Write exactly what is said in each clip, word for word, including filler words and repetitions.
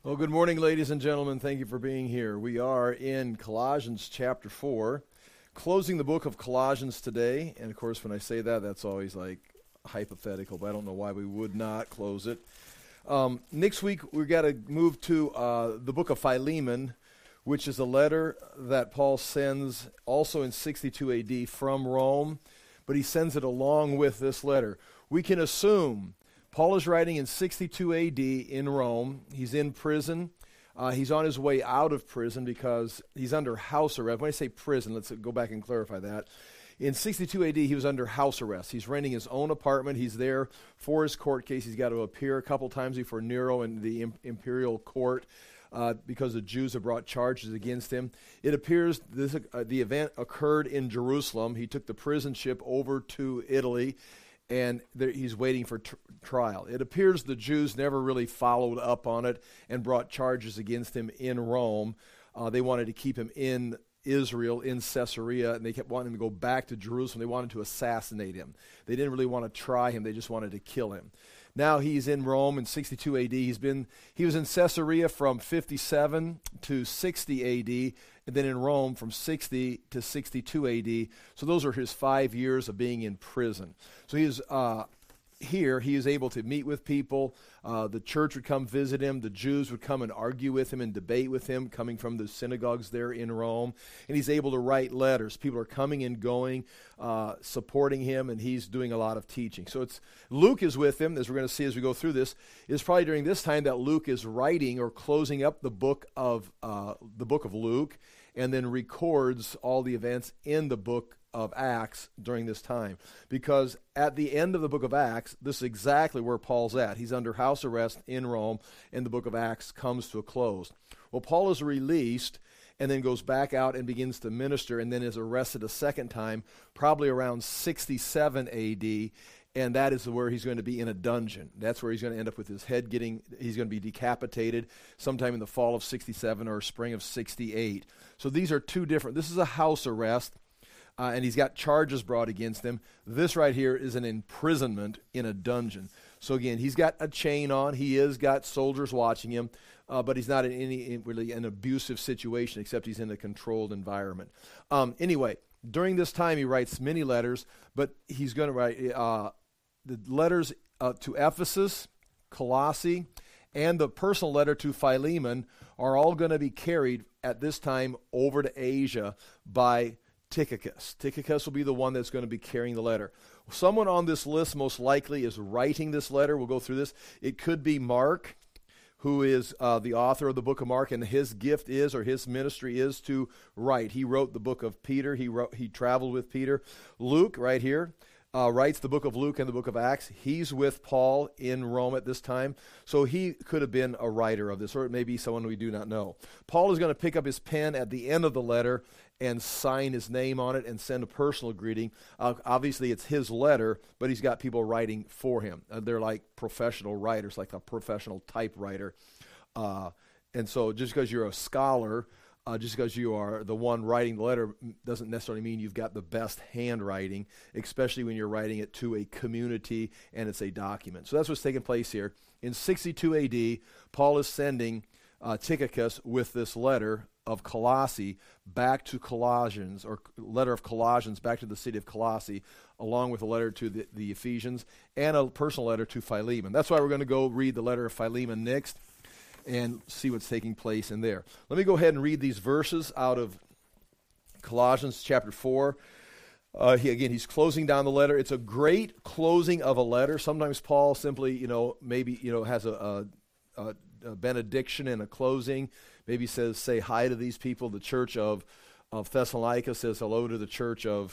Well, good morning, ladies and gentlemen. Thank you for being here. We are in Colossians chapter four, closing the book of Colossians today. And, of course, when I say that, that's always like hypothetical, but I don't know why we would not close it. Um, next week, we've got to move to uh, the book of Philemon, which is a letter that Paul sends also in sixty-two A D from Rome, but he sends it along with this letter. We can assume Paul is writing in sixty-two A D in Rome. He's in prison. Uh, he's on his way out of prison because he's under house arrest. When I say prison, let's go back and clarify that. In sixty-two A D, he was under house arrest. He's renting his own apartment. He's there for his court case. He's got to appear a couple times before Nero in the im- imperial court uh, because the Jews have brought charges against him. It appears this, uh, the event occurred in Jerusalem. He took the prison ship over to Italy, and there, he's waiting for tr- trial. It appears the Jews never really followed up on it and brought charges against him in Rome. Uh, they wanted to keep him in Israel, in Caesarea, and they kept wanting him to go back to Jerusalem. They wanted to assassinate him. They didn't really want to try him. They just wanted to kill him. Now he's in Rome in sixty-two A D. He's been he was in Caesarea from fifty-seven to sixty A D, and then in Rome from sixty to sixty-two A D. So those are his five years of being in prison. So he's uh, here. He is able to meet with people. Uh, the church would come visit him. The Jews would come and argue with him and debate with him, coming from the synagogues there in Rome. And he's able to write letters. People are coming and going, uh, supporting him, and he's doing a lot of teaching. So it's Luke is with him, as we're going to see as we go through this. It's probably during this time that Luke is writing or closing up the book of uh, the book of Luke, and then records all the events in the book of Acts during this time. Because at the end of the book of Acts, this is exactly where Paul's at. He's under house arrest in Rome, and the book of Acts comes to a close. Well, Paul is released and then goes back out and begins to minister, and then is arrested a second time, probably around sixty-seven A D, and that is where he's going to be in a dungeon. That's where he's going to end up with his head getting, he's going to be decapitated sometime in the fall of sixty-seven or spring of sixty-eight. So these are two different, this is a house arrest, uh, and he's got charges brought against him. This right here is an imprisonment in a dungeon. So again, he's got a chain on, he has got soldiers watching him, uh, but he's not in any in really an abusive situation, except he's in a controlled environment. Um, anyway, during this time he writes many letters, but he's going to write uh, the letters uh, to Ephesus, Colossae, and the personal letter to Philemon are all going to be carried at this time over to Asia by Tychicus. Tychicus will be the one that's going to be carrying the letter. Someone on this list most likely is writing this letter. We'll go through this. It could be Mark, who is uh, the author of the book of Mark, and his gift is, or his ministry is, to write. He wrote the book of Peter. He wrote. He traveled with Peter. Luke, right here, Uh, writes the book of Luke and the book of Acts. He's with Paul in Rome at this time, so he could have been a writer of this, or it may be someone we do not know. Paul is going to pick up his pen at the end of the letter and sign his name on it and send a personal greeting. Uh, obviously, it's his letter, but he's got people writing for him. Uh, they're like professional writers, like a professional typewriter. Uh, and so just because you're a scholar, Uh, just because you are the one writing the letter doesn't necessarily mean you've got the best handwriting, especially when you're writing it to a community and it's a document. So that's what's taking place here. In sixty-two A D, Paul is sending uh, Tychicus with this letter of Colossae back to Colossians, or letter of Colossians back to the city of Colossae, along with a letter to the, the Ephesians and a personal letter to Philemon. That's why we're going to go read the letter of Philemon next and see what's taking place in there. Let me go ahead and read these verses out of Colossians chapter four. Uh, he, again, he's closing down the letter. It's a great closing of a letter. Sometimes Paul simply, you know, maybe, you know, has a, a, a benediction and a closing. Maybe says, say hi to these people. The church of, of Thessalonica says hello to the church of,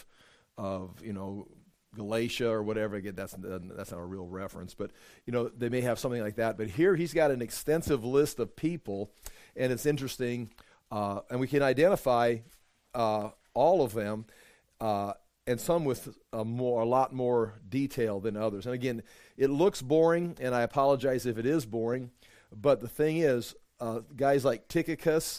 of you know, Galatia or whatever. Again, that's that's not a real reference, but you know, they may have something like that. But here he's got an extensive list of people, and it's interesting, uh, and we can identify uh, all of them, uh, and some with a more, a lot more detail than others. And again, it looks boring, and I apologize if it is boring. But the thing is, uh, guys like Tychicus,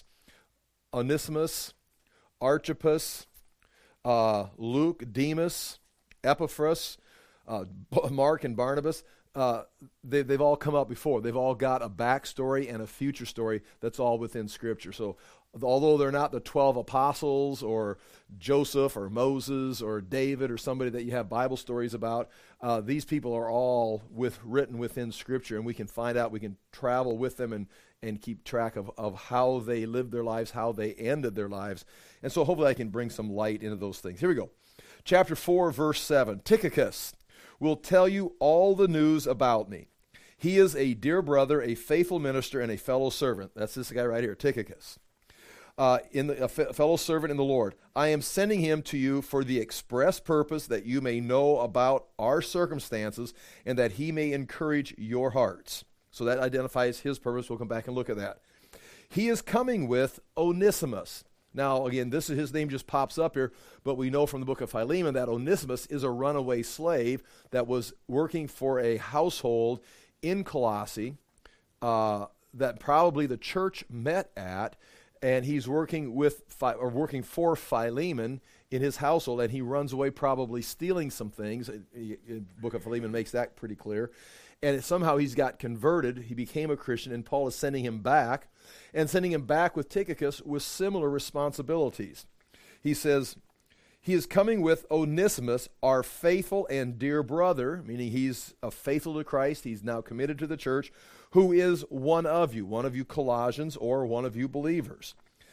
Onesimus, Archippus, uh, Luke, Demas, Epaphras, uh, Mark and Barnabas, uh, they, they've all come up before. They've all got a backstory and a future story that's all within Scripture. So although they're not the twelve apostles or Joseph or Moses or David or somebody that you have Bible stories about, uh, these people are all with written within Scripture, and we can find out, we can travel with them and, and keep track of, of how they lived their lives, how they ended their lives. And so hopefully I can bring some light into those things. Here we go. Chapter four, verse seven. Tychicus will tell you all the news about me. He is a dear brother, a faithful minister, and a fellow servant. That's this guy right here, Tychicus. Uh, in the, a f- fellow servant in the Lord. I am sending him to you for the express purpose that you may know about our circumstances and that he may encourage your hearts. So that identifies his purpose. We'll come back and look at that. He is coming with Onesimus. Now, again, this is his name just pops up here, but we know from the book of Philemon that Onesimus is a runaway slave that was working for a household in Colossae uh, that probably the church met at. And he's working with or working for Philemon in his household, and he runs away probably stealing some things. The book of Philemon makes that pretty clear. And somehow he's got converted. He became a Christian, and Paul is sending him back, and sending him back with Tychicus with similar responsibilities. He says, he is coming with Onesimus, our faithful and dear brother, meaning he's a faithful to Christ. He's now committed to the church, who is one of you, one of you Colossians or one of you believers.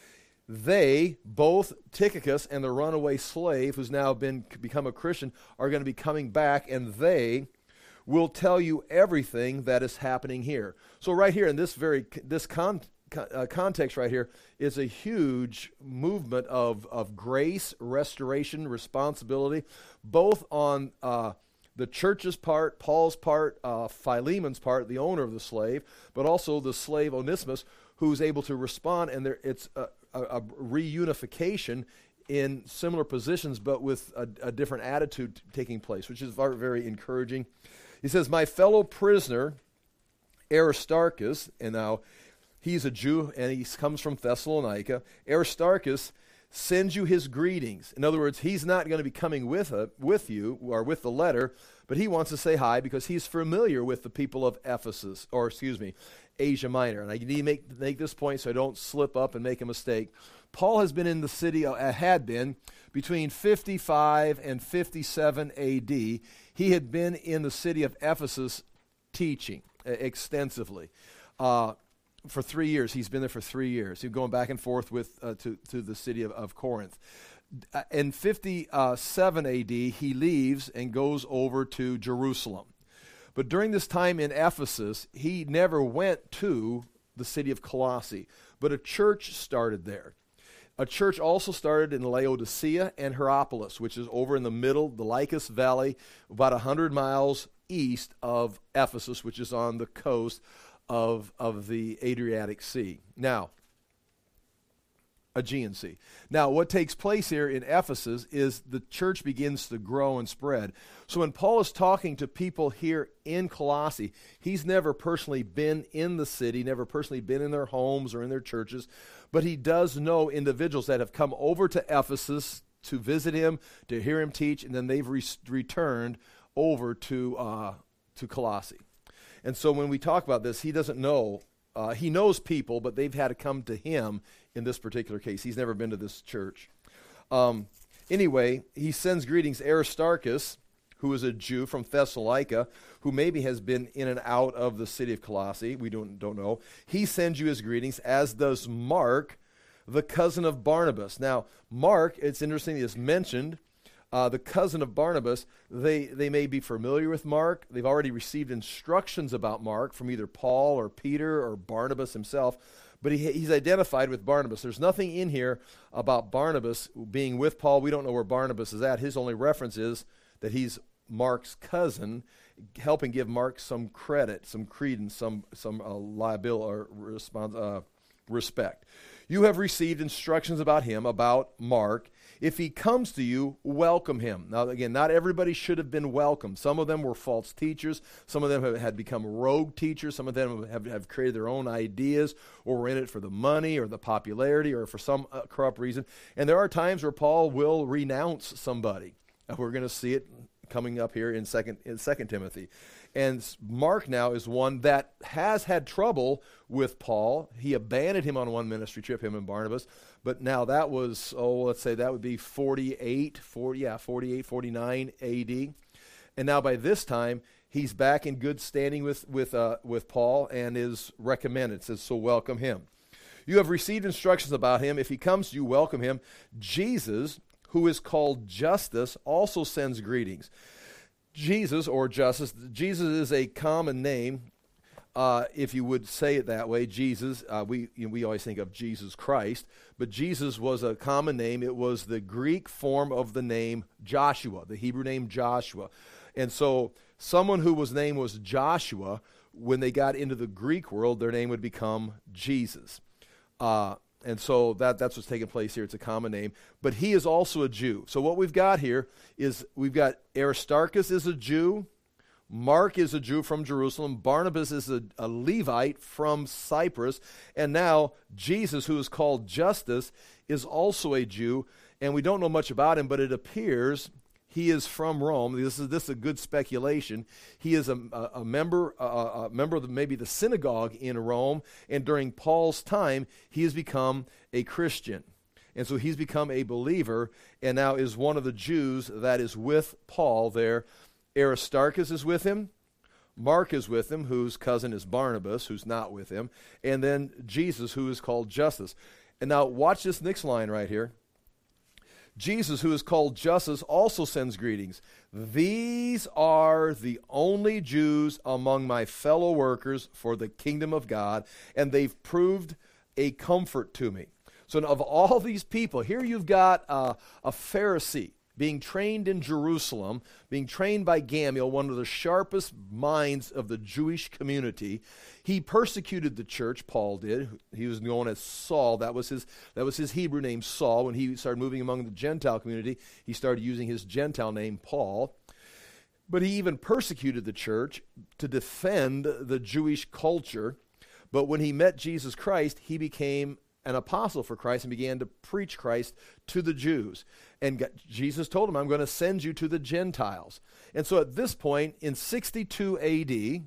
They, both Tychicus and the runaway slave who's now been become a Christian, are going to be coming back, and they will tell you everything that is happening here. So right here in this very this con, uh, context right here is a huge movement of, of grace, restoration, responsibility, both on uh, the church's part, Paul's part, uh, Philemon's part, the owner of the slave, but also the slave Onesimus, who's able to respond, and there, it's a, a, a reunification in similar positions, but with a, a different attitude taking place, which is very, very encouraging. He says, my fellow prisoner, Aristarchus, and now he's a Jew, and he comes from Thessalonica. Aristarchus sends you his greetings. In other words, he's not going to be coming with a, with you or with the letter, but he wants to say hi because he's familiar with the people of Ephesus, or excuse me, Asia Minor. And I need to make, make this point so I don't slip up and make a mistake. Paul has been in the city, uh, had been, between fifty-five and fifty-seven A D. He had been in the city of Ephesus teaching uh, extensively. Uh, For three years. He's been there for three years. He's going back and forth with uh, to, to the city of, of Corinth. Uh, in fifty-seven A D, he leaves and goes over to Jerusalem. But during this time in Ephesus, he never went to the city of Colossae, but a church started there. A church also started in Laodicea and Hierapolis, which is over in the middle, the Lycus Valley, about one hundred miles east of Ephesus, which is on the coast of of the Adriatic Sea. Now, Aegean Sea. Now, what takes place here in Ephesus is the church begins to grow and spread. So when Paul is talking to people here in Colossae, he's never personally been in the city, never personally been in their homes or in their churches, but he does know individuals that have come over to Ephesus to visit him, to hear him teach, and then they've re- returned over to uh, to Colossae. And so when we talk about this, he doesn't know. Uh, he knows people, but they've had to come to him in this particular case. He's never been to this church. Um, anyway, he sends greetings. Aristarchus, who is a Jew from Thessalonica, who maybe has been in and out of the city of Colossae. We don't, don't know. He sends you his greetings, as does Mark, the cousin of Barnabas. Now, Mark, it's interesting, is mentioned. Uh, the cousin of Barnabas, they, they may be familiar with Mark. They've already received instructions about Mark from either Paul or Peter or Barnabas himself, but he, he's identified with Barnabas. There's nothing in here about Barnabas being with Paul. We don't know where Barnabas is at. His only reference is that he's Mark's cousin, helping give Mark some credit, some credence, some, some uh, liability or respons- uh, respect. You have received instructions about him, about Mark. If he comes to you, welcome him. Now, again, not everybody should have been welcomed. Some of them were false teachers. Some of them have, had become rogue teachers. Some of them have, have created their own ideas or were in it for the money or the popularity or for some uh, corrupt reason. And there are times where Paul will renounce somebody. Uh, we're going to see it coming up here in second in Second Timothy. And Mark now is one that has had trouble with Paul. He abandoned him on one ministry trip, him and Barnabas. But now that was, oh, let's say that would be forty-eight, forty, yeah, forty-eight, forty-nine A D. And now by this time, he's back in good standing with, with, uh, with Paul and is recommended. It says, so welcome him. You have received instructions about him. If he comes to you, welcome him. Jesus, who is called Justus, also sends greetings. Jesus, or Justus, Jesus is a common name, uh, if you would say it that way, Jesus. Uh, we you know, we always think of Jesus Christ, but Jesus was a common name. It was the Greek form of the name Joshua, the Hebrew name Joshua. And so someone who was name was Joshua, when they got into the Greek world, their name would become Jesus. Uh And so that, that's what's taking place here. It's a common name. But he is also a Jew. So what we've got here is we've got Aristarchus is a Jew. Mark is a Jew from Jerusalem. Barnabas is a, a Levite from Cyprus. And now Jesus, who is called Justus, is also a Jew. And we don't know much about him, but it appears he is from Rome. This is this is a good speculation. He is a, a, a member, a, a member of the, maybe the synagogue in Rome, and during Paul's time, he has become a Christian, and so he's become a believer, and now is one of the Jews that is with Paul there. Aristarchus is with him. Mark is with him, whose cousin is Barnabas, who's not with him, and then Jesus, who is called Justus. And now watch this next line right here. Jesus, who is called Justus, also sends greetings. These are the only Jews among my fellow workers for the kingdom of God, and they've proved a comfort to me. So of all these people, here you've got uh, a Pharisee being trained in Jerusalem, being trained by Gamaliel, one of the sharpest minds of the Jewish community. He persecuted the church, Paul did. He was known as Saul. That was his, that was his Hebrew name, Saul. When he started moving among the Gentile community, he started using his Gentile name, Paul. But he even persecuted the church to defend the Jewish culture. But when he met Jesus Christ, he became an apostle for Christ and began to preach Christ to the Jews. And God, Jesus told him, I'm going to send you to the Gentiles. And so at this point, in sixty-two A D,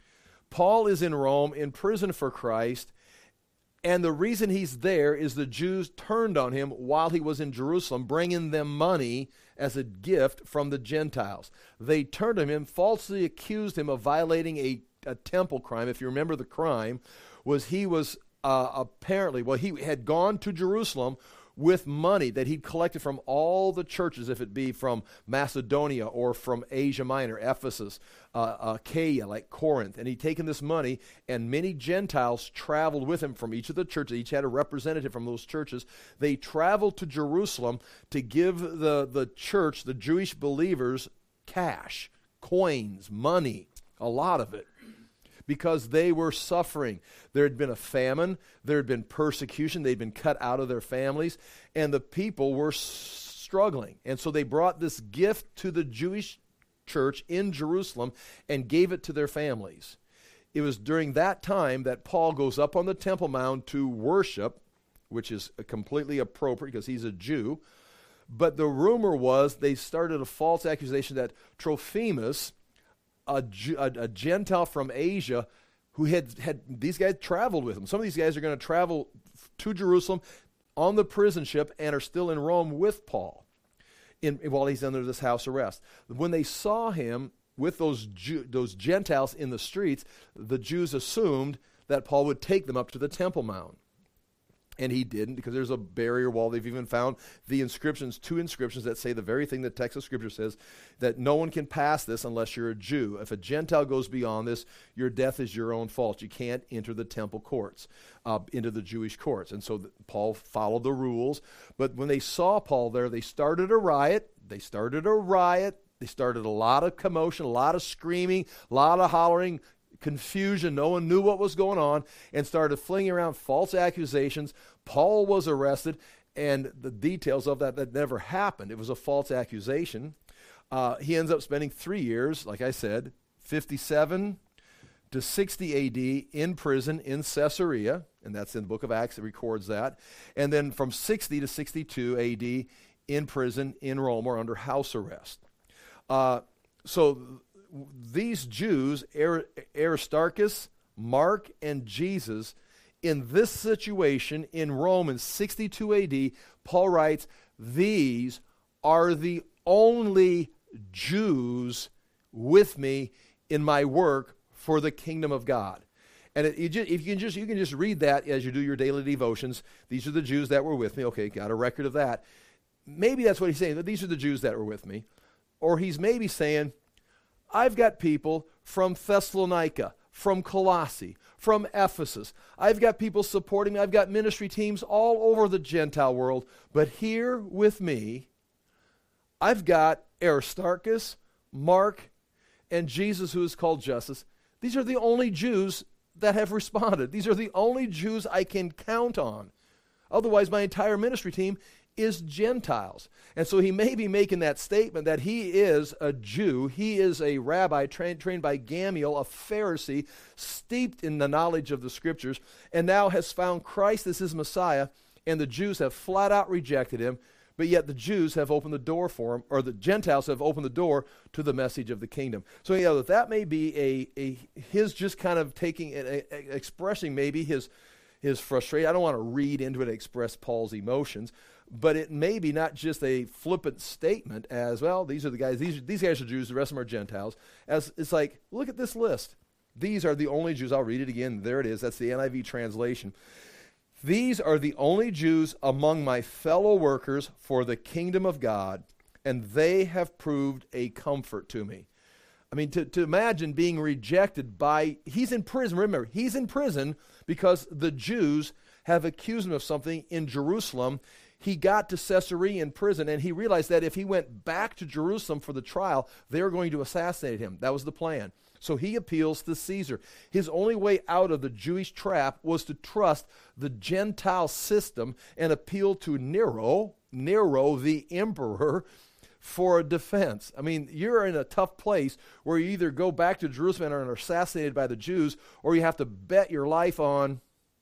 Paul is in Rome in prison for Christ, and the reason he's there is the Jews turned on him while he was in Jerusalem, bringing them money as a gift from the Gentiles. They turned on him, falsely accused him of violating a, a temple crime. If you remember, the crime was he was uh, apparently, well, he had gone to Jerusalem with money that he'd collected from all the churches, if it be from Macedonia or from Asia Minor, Ephesus, uh, Achaia, like Corinth. And he'd taken this money, and many Gentiles traveled with him from each of the churches. Each had a representative from those churches. They traveled to Jerusalem to give the, the church, the Jewish believers, cash, coins, money, a lot of it, because they were suffering. There had been a famine. There had been persecution. They'd been cut out of their families, and the people were s- struggling. And so they brought this gift to the Jewish church in Jerusalem and gave it to their families. It was during that time that Paul goes up on the Temple Mount to worship, which is completely appropriate because he's a Jew. But the rumor was they started a false accusation that Trophimus, A, a, a Gentile from Asia, who had, had these guys traveled with him. Some of these guys are going to travel to Jerusalem on the prison ship and are still in Rome with Paul in, while he's under this house arrest. When they saw him with those Jew, those Gentiles in the streets, the Jews assumed that Paul would take them up to the Temple Mount. And he didn't, because there's a barrier wall. They've even found the inscriptions, two inscriptions that say the very thing that text of Scripture says, that no one can pass this unless you're a Jew. If a Gentile goes beyond this, your death is your own fault. You can't enter the temple courts, uh, into the Jewish courts. And so the, Paul followed the rules. But when they saw Paul there, they started a riot. They started a riot. They started a lot of commotion, a lot of screaming, a lot of hollering, confusion. No one knew what was going on, and started flinging around false accusations. Paul was arrested, and the details of that, that never happened. It was a false accusation. Uh, he ends up spending three years, like I said, fifty-seven to sixty A D in prison in Caesarea, and that's in the book of Acts. It records that. And then from sixty to sixty-two A D in prison in Rome or under house arrest. Uh, so th- these Jews, Ar- Aristarchus, Mark, and Jesus, in this situation in Rome in sixty-two A D, Paul writes, these are the only Jews with me in my work for the kingdom of God. And it, you just, if you can just you can just read that as you do your daily devotions. These are the Jews that were with me. Okay, got a record of that. Maybe that's what he's saying. That these are the Jews that were with me, or he's maybe saying, I've got people from Thessalonica, from Colossae, from Ephesus. I've got people supporting me. I've got ministry teams all over the Gentile world. But here with me, I've got Aristarchus, Mark, and Jesus, who is called Justus. These are the only Jews that have responded. These are the only Jews I can count on. Otherwise, my entire ministry team is Gentiles. And so he may be making that statement that he is a Jew. He is a rabbi trained, trained by Gamaliel, a Pharisee, steeped in the knowledge of the Scriptures, and now has found Christ as his Messiah, and the Jews have flat out rejected him. But yet the Jews have opened the door for him, or the Gentiles have opened the door to the message of the kingdom. So yeah, that may be a, a his just kind of taking, a, a, expressing maybe his his frustration. I don't want to read into it and express Paul's emotions, but it may be not just a flippant statement as, well, these are the guys, these, these guys are Jews, the rest of them are Gentiles. As it's like, look at this list. These are the only Jews. I'll read it again. There it is. That's the N I V translation. These are the only Jews among my fellow workers for the kingdom of God, and they have proved a comfort to me. I mean, to, to imagine being rejected by, he's in prison. Remember, he's in prison because the Jews have accused him of something in Jerusalem. He got to Caesarea in prison, and he realized that if he went back to Jerusalem for the trial, they were going to assassinate him. That was the plan. So he appeals to Caesar. His only way out of the Jewish trap was to trust the Gentile system and appeal to Nero, Nero the emperor, for a defense. I mean, you're in a tough place where you either go back to Jerusalem and are assassinated by the Jews, or you have to bet your life on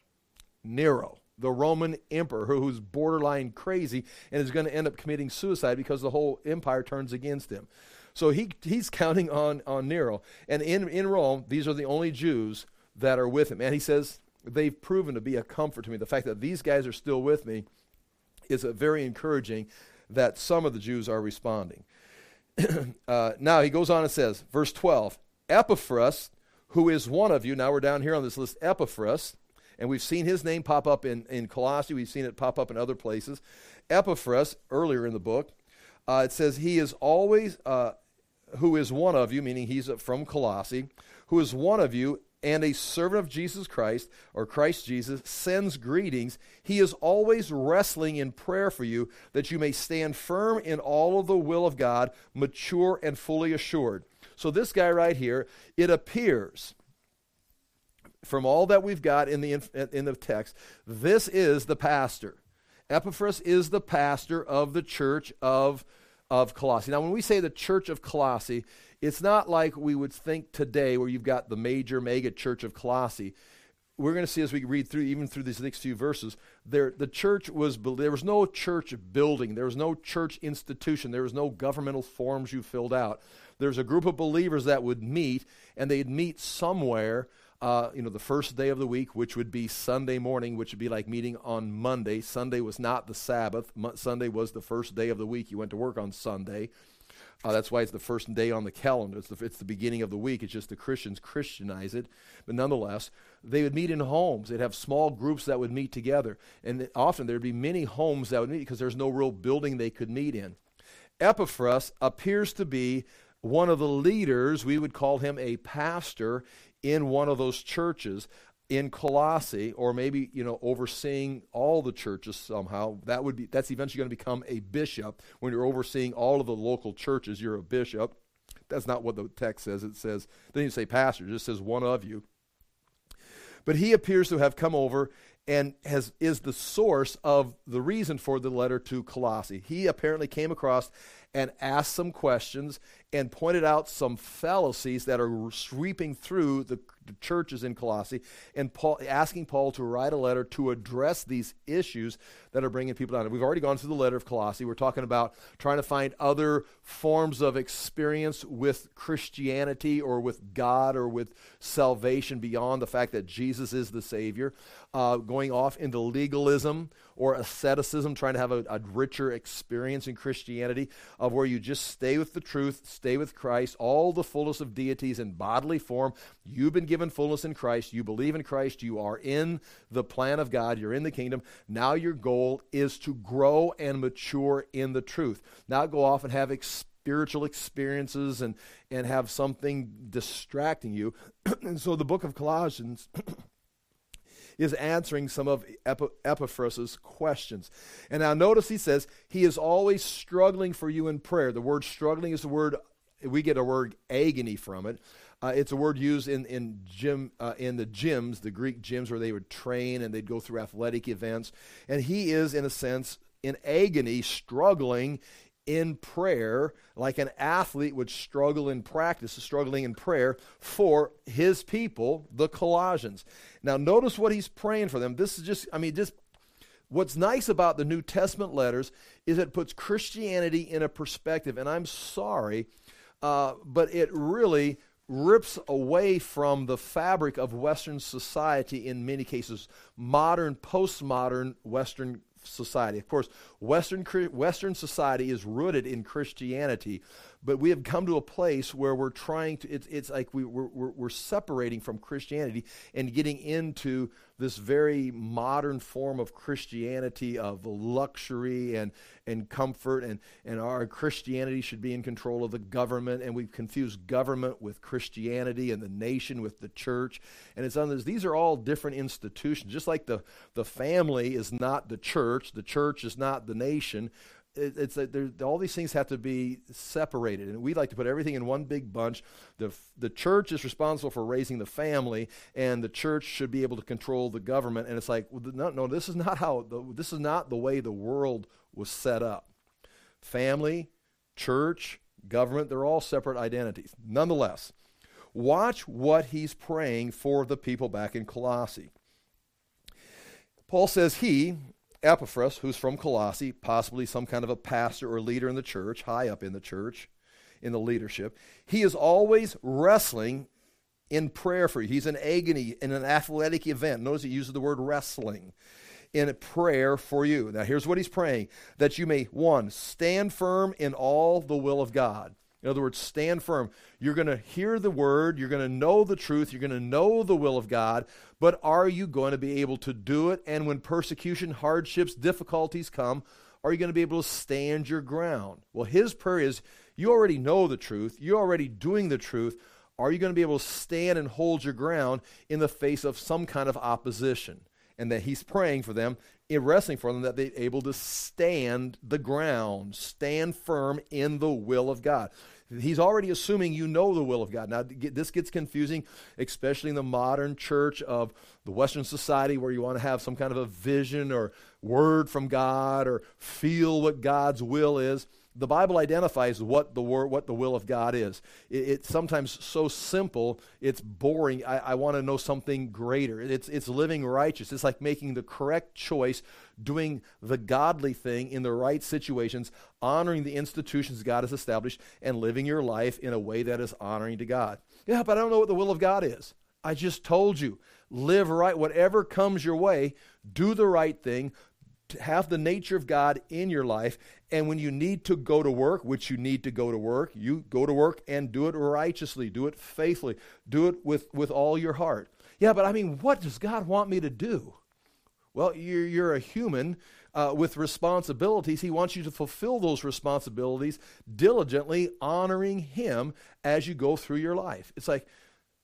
Nero, the Roman emperor, who's borderline crazy and is going to end up committing suicide because the whole empire turns against him. So he he's counting on, on Nero. And in, in Rome, these are the only Jews that are with him. And he says, they've proven to be a comfort to me. The fact that these guys are still with me is a very encouraging that some of the Jews are responding. uh, now he goes on and says, verse twelve, Epaphras, who is one of you, now we're down here on this list, Epaphras, and we've seen his name pop up in, in Colossae, we've seen it pop up in other places. Epaphras, earlier in the book, uh, it says he is always, uh, who is one of you, meaning he's from Colossae, who is one of you, and a servant of Jesus Christ, or Christ Jesus, sends greetings. He is always wrestling in prayer for you, that you may stand firm in all of the will of God, mature and fully assured. So this guy right here, it appears, from all that we've got in the in the text, this is the pastor. Epaphras is the pastor of the church of, of Colossae. Now, when we say the church of Colossae, it's not like we would think today where you've got the major mega church of Colossae. We're going to see as we read through, even through these next few verses, there the church was, there was no church building. There was no church institution. There was no governmental forms you filled out. There's a group of believers that would meet, and they'd meet somewhere, uh, you know, the first day of the week, which would be Sunday morning, which would be like meeting on Monday. Sunday was not the Sabbath. Mo- Sunday was the first day of the week. You went to work on Sunday. Uh, that's why it's the first day on the calendar. It's the, it's the beginning of the week. It's just the Christians Christianize it. But nonetheless, they would meet in homes. They'd have small groups that would meet together. And often there would be many homes that would meet because there's no real building they could meet in. Epaphras appears to be one of the leaders. We would call him a pastor in one of those churches in Colossae, or maybe, you know, overseeing all the churches somehow. That would be, that's eventually going to become a bishop. When you're overseeing all of the local churches, you're a bishop. That's not what the text says. It says, it doesn't even say pastor, it just says one of you. But he appears to have come over and has is the source of the reason for the letter to Colossae. He apparently came across and asked some questions and pointed out some fallacies that are sweeping through the, the churches in Colossae, and Paul, asking Paul to write a letter to address these issues that are bringing people down. We've already gone through the letter of Colossae. We're talking about trying to find other forms of experience with Christianity or with God or with salvation beyond the fact that Jesus is the Savior, uh, going off into legalism or asceticism, trying to have a, a richer experience in Christianity of where you just stay with the truth, stay with Christ, all the fullness of deities in bodily form. You've been given fullness in Christ. You believe in Christ. You are in the plan of God. You're in the kingdom. Now your goal is to grow and mature in the truth. Now go off and have experience. Spiritual experiences and, and have something distracting you. And so the book of Colossians is answering some of Epaphras' questions. And now notice he says, he is always struggling for you in prayer. The word struggling is the word, we get a word agony from it. Uh, it's a word used in in gym uh, in the gyms, the Greek gyms where they would train and they'd go through athletic events. And he is, in a sense, in agony, struggling in prayer, like an athlete would struggle in practice, struggling in prayer for his people, the Colossians. Now, notice what he's praying for them. This is just, I mean, just what's nice about the New Testament letters is it puts Christianity in a perspective. And I'm sorry, uh, but it really rips away from the fabric of Western society in many cases, modern, postmodern Western society. Of course, Western Western society is rooted in Christianity, but we have come to a place where we're trying to, it's, it's like we, we're, we're, we're separating from Christianity and getting into this very modern form of Christianity of luxury and, and comfort, and, and our Christianity should be in control of the government, and we've confused government with Christianity and the nation with the church, and it's others. These are all different institutions. Just like the, the family is not the church, the church is not the nation. It, it's a, there, all these things have to be separated, and we like to put everything in one big bunch. The the church is responsible for raising the family, and the church should be able to control the government. And it's like, well, no, no, this is not how. The, this is not the way the world was set up. Family, church, government—they're all separate identities. Nonetheless, watch what he's praying for the people back in Colossae. Paul says he. Epaphras, who's from Colossae, possibly some kind of a pastor or leader in the church, high up in the church, in the leadership, he is always wrestling in prayer for you. He's in agony in an athletic event. Notice he uses the word wrestling in prayer for you. Now here's what he's praying, that you may, one, stand firm in all the will of God. In other words, stand firm. You're going to hear the word. You're going to know the truth. You're going to know the will of God. But are you going to be able to do it? And when persecution, hardships, difficulties come, are you going to be able to stand your ground? Well, his prayer is, you already know the truth. You're already doing the truth. Are you going to be able to stand and hold your ground in the face of some kind of opposition? And that he's praying for them, wrestling for them, that they're able to stand the ground, stand firm in the will of God. He's already assuming you know the will of God. Now, this gets confusing, especially in the modern church of the Western society, where you want to have some kind of a vision or word from God or feel what God's will is. The Bible identifies what the word, what the will of God is. It, it's sometimes so simple, it's boring. I, I want to know something greater. It's it's living righteous. It's like making the correct choice, doing the godly thing in the right situations, honoring the institutions God has established, and living your life in a way that is honoring to God. Yeah, but I don't know what the will of God is. I just told you, live right. Whatever comes your way, do the right thing. Have the nature of God in your life, and when you need to go to work, which you need to go to work, you go to work and do it righteously, do it faithfully, do it with, with all your heart. Yeah, but I mean, what does God want me to do? Well, you're, you're a human uh, with responsibilities. He wants you to fulfill those responsibilities diligently, honoring Him as you go through your life. It's like,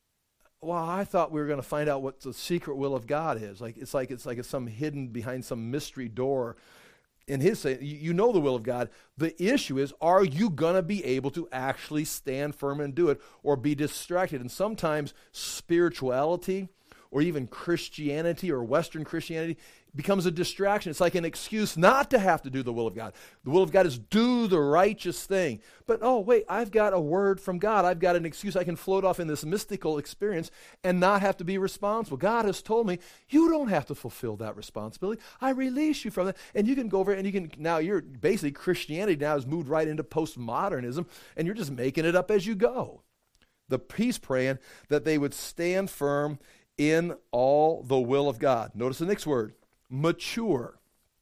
well, I thought we were going to find out what the secret will of God is. Like it's like it's like it's some hidden behind some mystery door. In His say, you know the will of God. The issue is, are you going to be able to actually stand firm and do it, or be distracted? And sometimes spirituality, or even Christianity or Western Christianity, becomes a distraction. It's like an excuse not to have to do the will of God. The will of God is do the righteous thing. But, oh, wait, I've got a word from God. I've got an excuse. I can float off in this mystical experience and not have to be responsible. God has told me, you don't have to fulfill that responsibility. I release you from that. And you can go over and you can, now you're basically, Christianity now has moved right into postmodernism, and you're just making it up as you go. The peace praying that they would stand firm in all the will of God. Notice the next word, mature.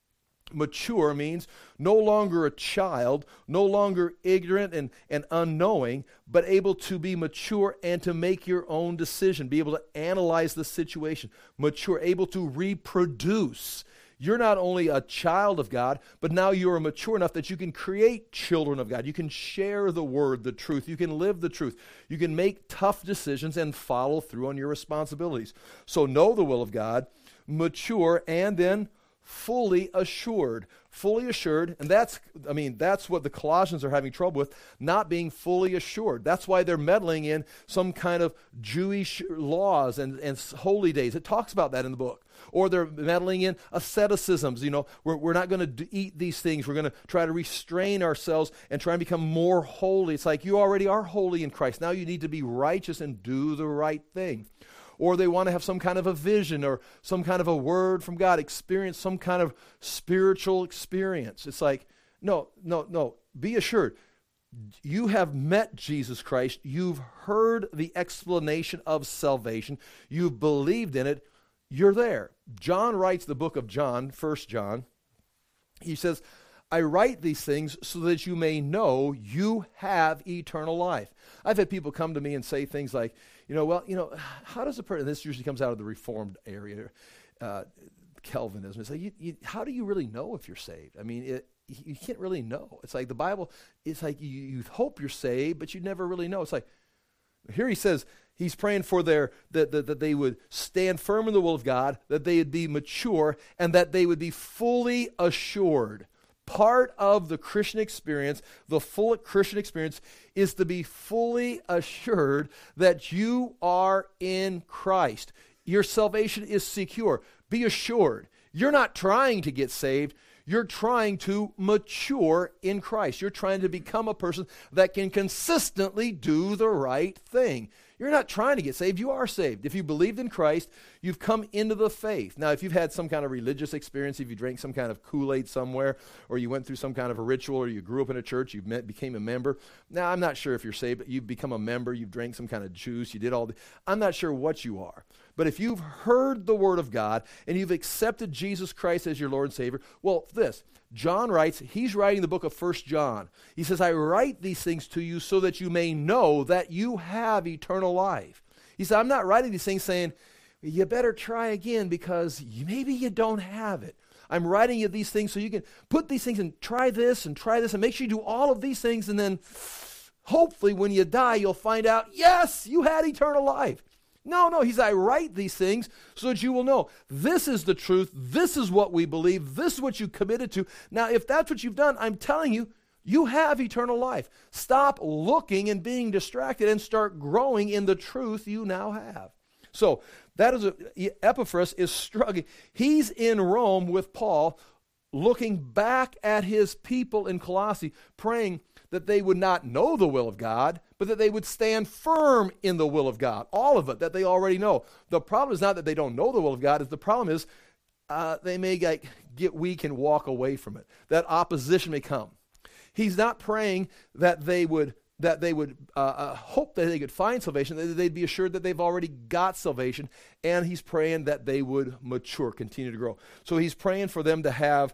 Mature means no longer a child, no longer ignorant and, and unknowing, but able to be mature and to make your own decision, be able to analyze the situation. Mature, able to reproduce. You're not only a child of God, but now you're mature enough that you can create children of God. You can share the word, the truth. You can live the truth. You can make tough decisions and follow through on your responsibilities. So know the will of God, mature, and then fully assured. Fully assured, and that's, I mean, that's what the Colossians are having trouble with, not being fully assured. That's why they're meddling in some kind of Jewish laws and, and holy days. It talks about that in the book. Or they're meddling in asceticisms. You know, we're, we're not going to eat these things. We're going to try to restrain ourselves and try and become more holy. It's like you already are holy in Christ. Now you need to be righteous and do the right thing. Or they want to have some kind of a vision or some kind of a word from God, experience some kind of spiritual experience. It's like, no, no, no, be assured. You have met Jesus Christ. You've heard the explanation of salvation. You've believed in it. You're there. John writes the book of John, First John. He says, I write these things so that you may know you have eternal life. I've had people come to me and say things like, you know, well, you know, how does a person, this usually comes out of the Reformed area, uh, Calvinism. It's like, you, you, how do you really know if you're saved? I mean, it, you can't really know. It's like the Bible, it's like you, you hope you're saved, but you never really know. It's like, here he says, he's praying for their, that, that, that they would stand firm in the will of God, that they would be mature, and that they would be fully assured. Part of the Christian experience, the full Christian experience, is to be fully assured that you are in Christ. Your salvation is secure. Be assured. You're not trying to get saved. You're trying to mature in Christ. You're trying to become a person that can consistently do the right thing. You're not trying to get saved. You are saved. If you believed in Christ, you've come into the faith. Now, if you've had some kind of religious experience, if you drank some kind of Kool-Aid somewhere, or you went through some kind of a ritual, or you grew up in a church, you met, became a member. Now, I'm not sure if you're saved, but you've become a member, you've drank some kind of juice, you did all the, I'm not sure what you are. But if you've heard the word of God, and you've accepted Jesus Christ as your Lord and Savior, well, this, John writes, he's writing the book of First John. He says, I write these things to you so that you may know that you have eternal life. He said, I'm not writing these things saying, you better try again because you, maybe you don't have it. I'm writing you these things so you can put these things and try this and try this and make sure you do all of these things, and then hopefully when you die, you'll find out, yes, you had eternal life. No, no, he said, I write these things so that you will know. This is the truth. This is what we believe. This is what you committed to. Now, if that's what you've done, I'm telling you, you have eternal life. Stop looking and being distracted and start growing in the truth you now have. So that is a, Epaphras is struggling. He's in Rome with Paul, looking back at his people in Colossae, praying that they would not know the will of God, but that they would stand firm in the will of God. All of it that they already know. The problem is not that they don't know the will of God. The problem is uh, they may like, get weak and walk away from it. That opposition may come. He's not praying that they would that they would uh, uh, hope that they could find salvation, that they'd be assured that they've already got salvation, and he's praying that they would mature, continue to grow. So he's praying for them to have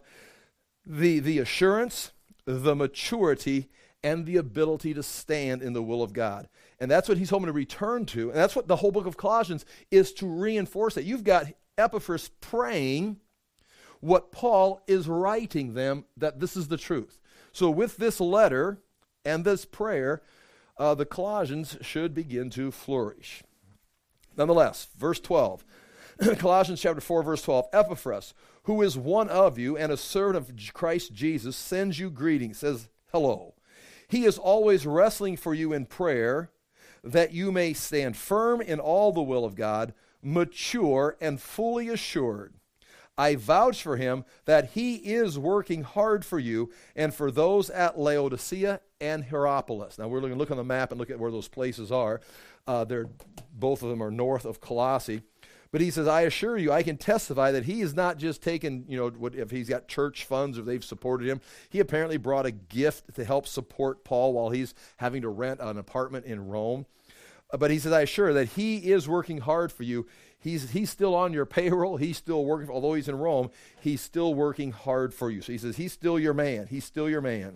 the, the assurance, the maturity, and the ability to stand in the will of God. And that's what he's hoping to return to, and that's what the whole book of Colossians is to reinforce that. You've got Epaphras praying what Paul is writing them, that this is the truth. So with this letter and this prayer, uh, the Colossians should begin to flourish. Nonetheless, verse twelve, Colossians chapter four, verse twelve, Epaphras, who is one of you and a servant of Christ Jesus, sends you greetings, says hello. He is always wrestling for you in prayer, that you may stand firm in all the will of God, mature and fully assured. I vouch for him that he is working hard for you and for those at Laodicea and Hierapolis. Now we're going to look on the map and look at where those places are. Uh, they're, both of them are north of Colossae. But he says, I assure you, I can testify that he is not just taken, you know, what, if he's got church funds or they've supported him. He apparently brought a gift to help support Paul while he's having to rent an apartment in Rome. Uh, but he says, I assure you that he is working hard for you. He's he's still on your payroll. He's still working, although he's in Rome, he's still working hard for you. So he says, he's still your man. He's still your man.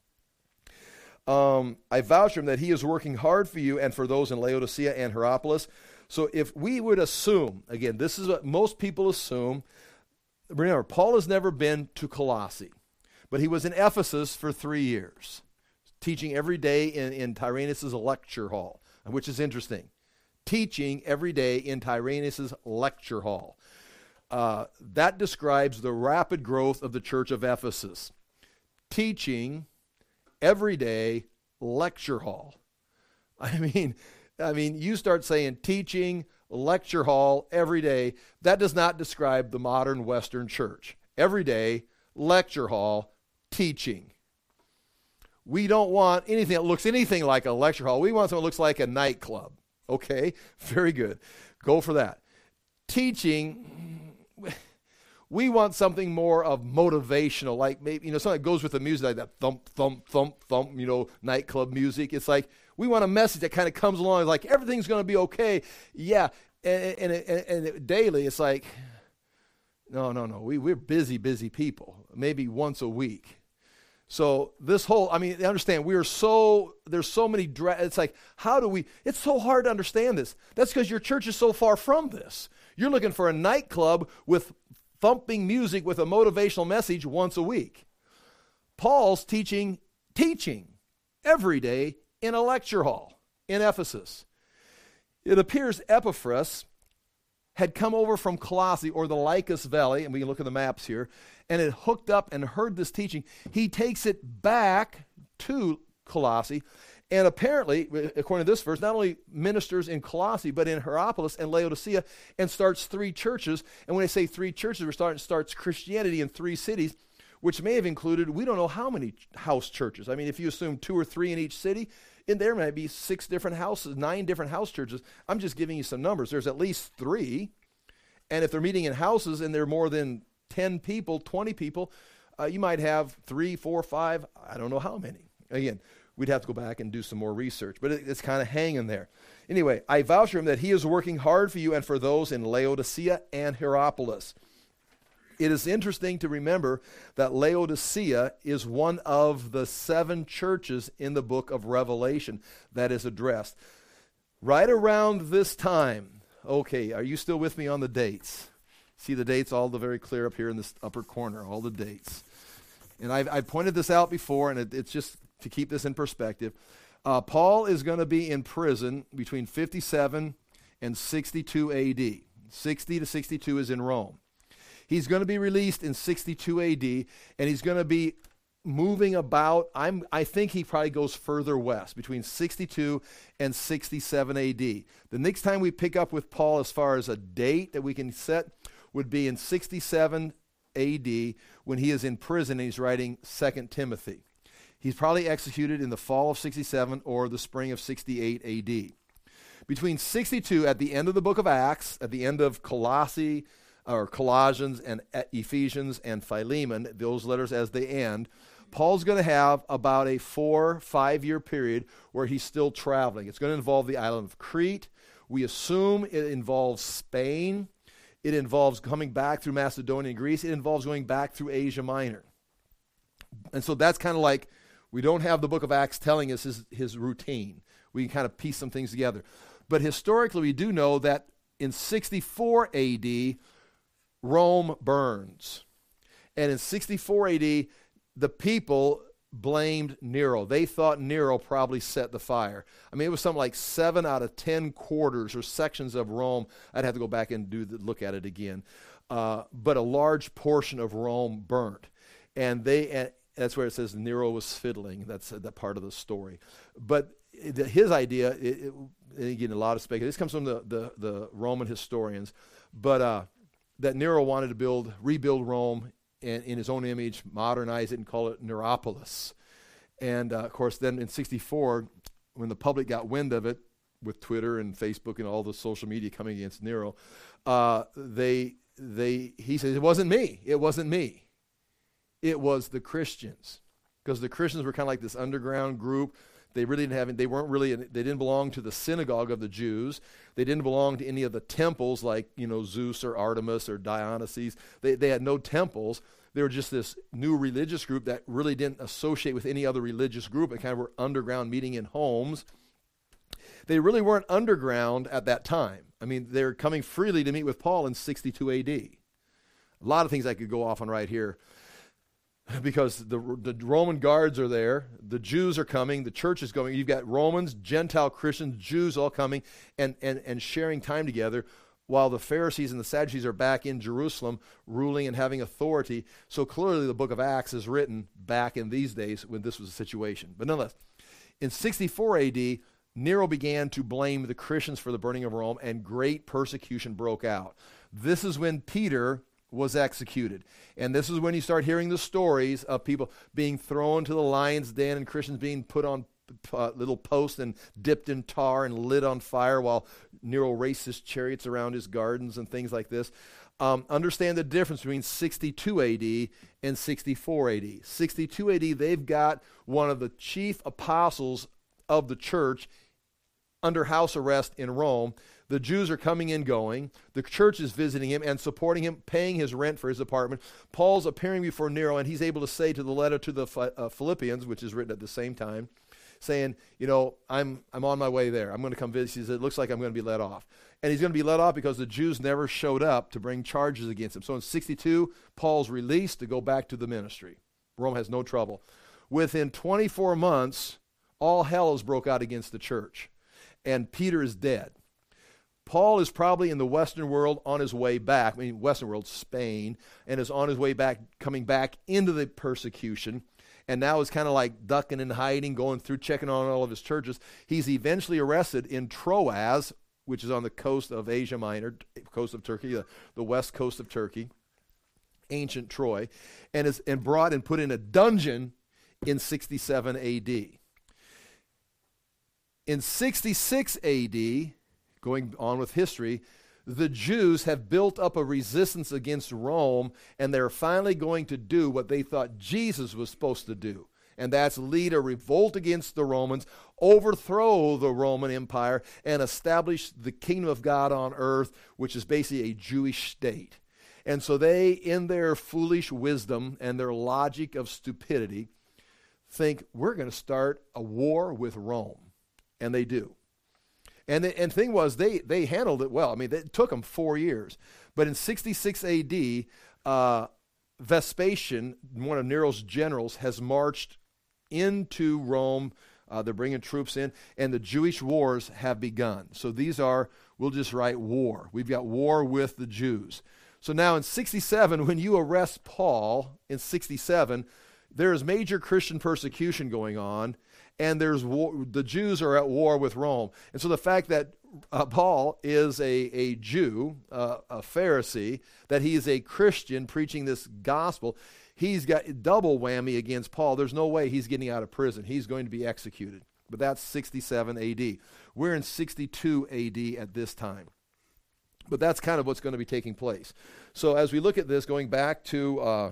Um, I vouch for him that he is working hard for you and for those in Laodicea and Hierapolis. So if we would assume, again, this is what most people assume. Remember, Paul has never been to Colossae, but he was in Ephesus for three years, teaching every day in, in Tyrannus' lecture hall, which is interesting. Teaching every day in Tyrannus' lecture hall. Uh, that describes the rapid growth of the church of Ephesus. Teaching every day lecture hall. I mean, I mean, you start saying teaching lecture hall every day. That does not describe the modern Western church. Every day lecture hall teaching. We don't want anything that looks anything like a lecture hall. We want something that looks like a nightclub. Okay, very good. Go for that. Teaching, we want something more of motivational, like maybe, you know, something that goes with the music, like that thump, thump, thump, thump, you know, nightclub music. It's like we want a message that kind of comes along, like everything's going to be okay. Yeah, and, and, and, and daily, it's like, no, no, no. We, we're busy, busy people, maybe once a week. So this whole, I mean, understand, we are so, there's so many, dra- it's like, how do we, it's so hard to understand this. That's because your church is so far from this. You're looking for a nightclub with thumping music with a motivational message once a week. Paul's teaching, teaching every day in a lecture hall in Ephesus. It appears Epaphras had come over from Colossae or the Lycus Valley, and we can look at the maps here, and had hooked up and heard this teaching. He takes it back to Colossae, and apparently, according to this verse, not only ministers in Colossae, but in Hierapolis and Laodicea, and starts three churches. And when I say three churches, we're starting starts Christianity in three cities, which may have included, we don't know how many house churches. I mean, if you assume two or three in each city, in there might be six different houses, nine different house churches. I'm just giving you some numbers. There's at least three. And if they're meeting in houses and they're more than ten people, twenty people, uh, you might have three, four, five, I don't know how many. Again, we'd have to go back and do some more research, but it, it's kind of hanging there. Anyway, I vouch for him that he is working hard for you and for those in Laodicea and Hierapolis. It is interesting to remember that Laodicea is one of the seven churches in the book of Revelation that is addressed. Right around this time, okay, are you still with me on the dates? See the dates, all the very clear up here in this upper corner, all the dates. And I've, I've pointed this out before, and it, it's just to keep this in perspective. Uh, Paul is going to be in prison between fifty-seven and sixty-two A D. sixty to sixty-two is in Rome. He's going to be released in sixty-two A D, and he's going to be moving about. I'm, I think he probably goes further west, between sixty-two and sixty-seven A D. The next time we pick up with Paul as far as a date that we can set would be in sixty-seven A D when he is in prison and he's writing Second Timothy. He's probably executed in the fall of sixty-seven or the spring of sixty-eight A D. Between sixty-two, at the end of the book of Acts, at the end of Colossae, or Colossians and Ephesians and Philemon, those letters as they end, Paul's going to have about a four, five-year period where he's still traveling. It's going to involve the island of Crete. We assume it involves Spain. It involves coming back through Macedonia and Greece. It involves going back through Asia Minor. And so that's kind of like, we don't have the book of Acts telling us his, his routine. We can kind of piece some things together. But historically, we do know that in sixty-four A D, Rome burns. And in sixty-four A D, the people blamed Nero. They thought Nero probably set the fire. I mean, it was something like seven out of ten quarters or sections of Rome. I'd have to go back and do the, look at it again. Uh, but a large portion of Rome burnt. And they, and that's where it says Nero was fiddling. That's uh, that part of the story. But it, his idea, it, it, again, a lot of speculation. This comes from the, the, the Roman historians. But uh, that Nero wanted to build, rebuild Rome in, in his own image, modernize it, and call it Neropolis. And, uh, of course, then in sixty-four, when the public got wind of it, with Twitter and Facebook and all the social media coming against Nero, uh, they, they, he said, it wasn't me. It wasn't me. It was the Christians. Because the Christians were kind of like this underground group. They really didn't have, they weren't really, they didn't belong to the synagogue of the Jews. They didn't belong to any of the temples like, you know, Zeus or Artemis or Dionysus. They, they had no temples. They were just this new religious group that really didn't associate with any other religious group. They kind of were underground, meeting in homes. They really weren't underground at that time. I mean, they were coming freely to meet with Paul in sixty-two A D. A lot of things I could go off on right here. Because the, the Roman guards are there, the Jews are coming, the church is going. You've got Romans, Gentile Christians, Jews all coming and, and, and sharing time together, while the Pharisees and the Sadducees are back in Jerusalem ruling and having authority. So clearly the book of Acts is written back in these days when this was a situation. But nonetheless, in sixty-four A D, Nero began to blame the Christians for the burning of Rome, and great persecution broke out. This is when Peter was executed. And this is when you start hearing the stories of people being thrown to the lion's den and Christians being put on uh, little posts and dipped in tar and lit on fire while Nero raced his chariots around his gardens and things like this. Um, understand the difference between sixty-two A D and sixty-four A D. sixty-two A D, they've got one of the chief apostles of the church under house arrest in Rome. The Jews are coming and going. The church is visiting him and supporting him, paying his rent for his apartment. Paul's appearing before Nero, and he's able to say to the letter to the uh, Philippians, which is written at the same time, saying, you know, I'm I'm on my way there. I'm going to come visit. He says, it looks like I'm going to be let off. And he's going to be let off because the Jews never showed up to bring charges against him. So in sixty-two, Paul's released to go back to the ministry. Rome has no trouble. Within twenty-four months, all hell has broke out against the church, and Peter is dead. Paul is probably in the Western world on his way back, I mean Western world, Spain, and is on his way back, coming back into the persecution, and now is kind of like ducking and hiding, going through, checking on all of his churches. He's eventually arrested in Troas, which is on the coast of Asia Minor, coast of Turkey, the, the west coast of Turkey, ancient Troy, and is and brought and put in a dungeon in sixty-seven A D. In sixty-six A D, going on with history, the Jews have built up a resistance against Rome, and they're finally going to do what they thought Jesus was supposed to do, and that's lead a revolt against the Romans, overthrow the Roman Empire, and establish the kingdom of God on earth, which is basically a Jewish state. And so they, in their foolish wisdom and their logic of stupidity, think, we're going to start a war with Rome. And they do. And the and thing was, they, they handled it well. I mean, it took them four years. But in sixty-six A D, uh, Vespasian, one of Nero's generals, has marched into Rome. Uh, they're bringing troops in, and the Jewish wars have begun. So these are, we'll just write war. We've got war with the Jews. So now in sixty-seven, when you arrest Paul in sixty-seven, there is major Christian persecution going on, and there's war, the Jews are at war with Rome. And so the fact that uh, Paul is a, a Jew, uh, a Pharisee, that he is a Christian preaching this gospel, he's got double whammy against Paul. There's no way he's getting out of prison. He's going to be executed. But that's sixty-seven A D. We're in sixty-two A D at this time. But that's kind of what's going to be taking place. So as we look at this, going back to uh,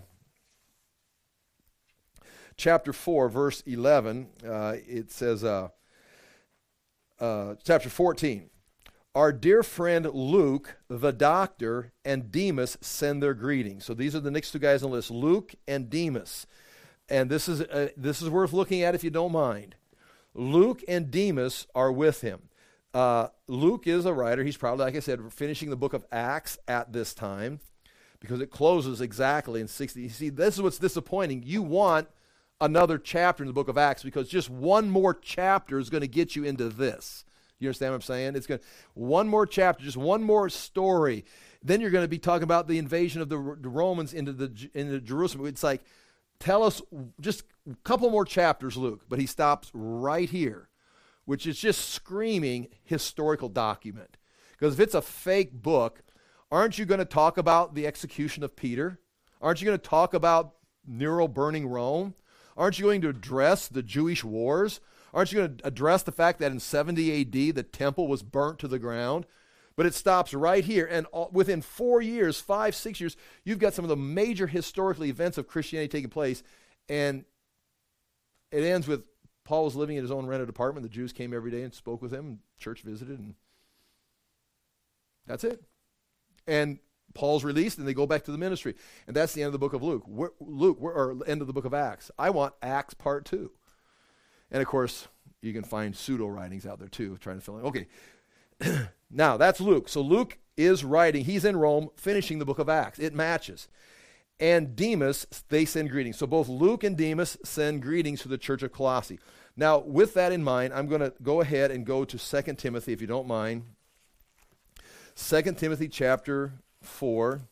chapter four, verse eleven, uh, it says, uh, uh, chapter fourteen, our dear friend Luke, the doctor, and Demas send their greetings. So these are the next two guys on the list, Luke and Demas. And this is, uh, this is worth looking at if you don't mind. Luke and Demas are with him. Uh, Luke is a writer. He's probably, like I said, finishing the book of Acts at this time because it closes exactly in sixty. You see, this is what's disappointing. You want another chapter in the book of Acts because just one more chapter is going to get you into this. You understand what I'm saying? It's going to, one more chapter, just one more story. Then you're going to be talking about the invasion of the, the Romans into the into Jerusalem. It's like, tell us just a couple more chapters, Luke. But he stops right here, which is just screaming historical document. Because if it's a fake book, Aren't you going to talk about the execution of Peter? Aren't you going to talk about Nero burning Rome? Aren't you going to address the Jewish wars? Aren't you going to address the fact that in seventy A D the temple was burnt to the ground? But it stops right here. And all, within four years, five, six years, you've got some of the major historical events of Christianity taking place. And it ends with Paul was living in his own rented apartment. The Jews came every day and spoke with him, and church visited, and that's it. And Paul's released, and they go back to the ministry. And that's the end of the book of Luke. We're, Luke, we're, or end of the book of Acts. I want Acts part two. And, of course, you can find pseudo-writings out there, too, trying to fill in. Okay. Now, that's Luke. So Luke is writing. He's in Rome finishing the book of Acts. It matches. And Demas, they send greetings. So both Luke and Demas send greetings to the church of Colossae. Now, with that in mind, I'm going to go ahead and go to Second Timothy, if you don't mind. Second Timothy chapter four.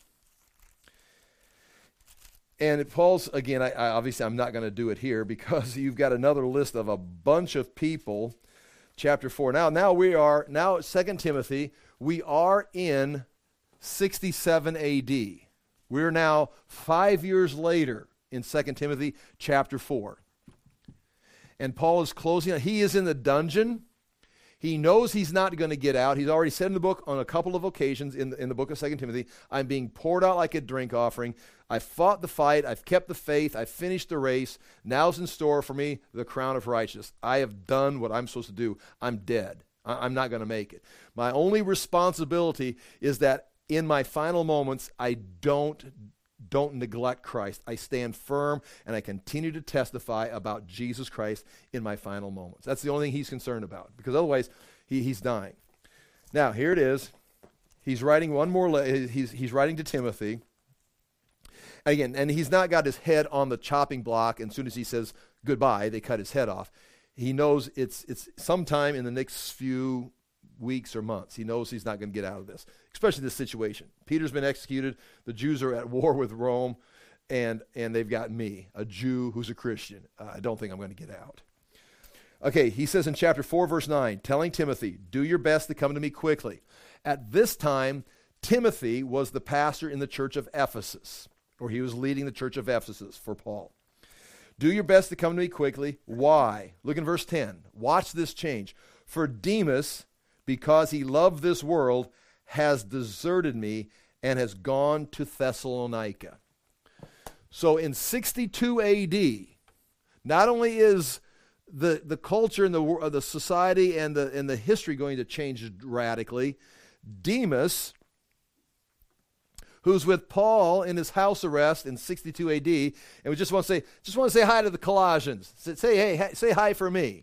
And it Paul's, again, I, I obviously I'm not going to do it here because you've got another list of a bunch of people. Chapter four. Now, now we are, now Second Timothy, we are in sixty-seven A D. We're now five years later in Second Timothy chapter four. And Paul is closing, he is in the dungeon. He knows he's not going to get out. He's already said in the book on a couple of occasions in the, in the book of Second Timothy, I'm being poured out like a drink offering. I've fought the fight. I've kept the faith. I've finished the race. Now's in store for me the crown of righteousness. I have done what I'm supposed to do. I'm dead. I, I'm not going to make it. My only responsibility is that in my final moments, I don't Don't neglect Christ. I stand firm and I continue to testify about Jesus Christ in my final moments. That's the only thing he's concerned about, because otherwise he, he's dying. Now, here it is. He's writing one more, le- he's, he's writing to Timothy. Again, and he's not got his head on the chopping block, and as soon as he says goodbye, they cut his head off. He knows it's it's sometime in the next few weeks or months. He knows he's not going to get out of this, especially this situation. Peter's been executed. The Jews are at war with Rome, and and they've got me, a Jew who's a Christian. Uh, I don't think I'm going to get out. Okay, he says in chapter four, verse nine, telling Timothy, do your best to come to me quickly. At this time, Timothy was the pastor in the church of Ephesus, or he was leading the church of Ephesus for Paul. Do your best to come to me quickly. Why? Look in verse ten. Watch this change. For Demas, because he loved this world, has deserted me and has gone to Thessalonica. So in sixty-two A D, not only is the, the culture and the, uh, the society and the, and the history going to change radically, Demas, who's with Paul in his house arrest in sixty-two A D, and we just want to say, just want to say hi to the Colossians. Say, say hey, hey, say hi for me.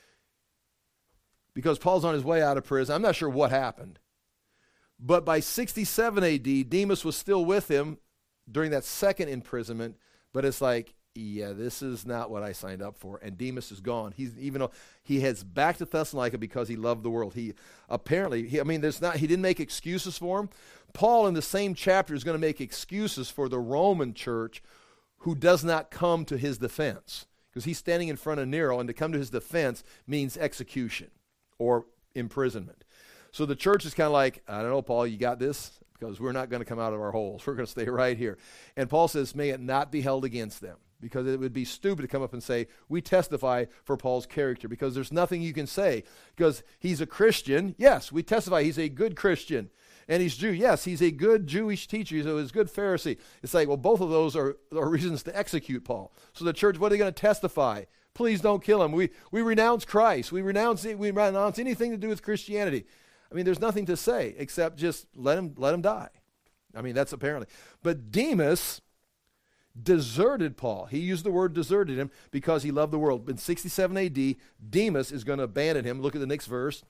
Because Paul's on his way out of prison. I'm not sure what happened. But by sixty-seven A D, Demas was still with him during that second imprisonment. But it's like, yeah, this is not what I signed up for. And Demas is gone. He's even though he heads back to Thessalonica because he loved the world. He apparently, he, I mean, there's not. He didn't make excuses for him. Paul in the same chapter is going to make excuses for the Roman church who does not come to his defense, because he's standing in front of Nero, and to come to his defense means execution or imprisonment. So the church is kind of like, I don't know, Paul, you got this? Because we're not going to come out of our holes. We're going to stay right here. And Paul says, may it not be held against them, because it would be stupid to come up and say, we testify for Paul's character, because there's nothing you can say. Because he's a Christian. Yes, we testify he's a good Christian. And he's Jew. Yes, he's a good Jewish teacher. He's a good Pharisee. It's like, well, both of those are, are reasons to execute Paul. So the church, what are they going to testify? Please don't kill him. We we renounce Christ. We renounce we renounce anything to do with Christianity. I mean, there's nothing to say except just let him let him die. I mean, that's apparently. But Demas deserted Paul. He used the word deserted him because he loved the world. In sixty-seven A D, Demas is going to abandon him. Look at the next verse.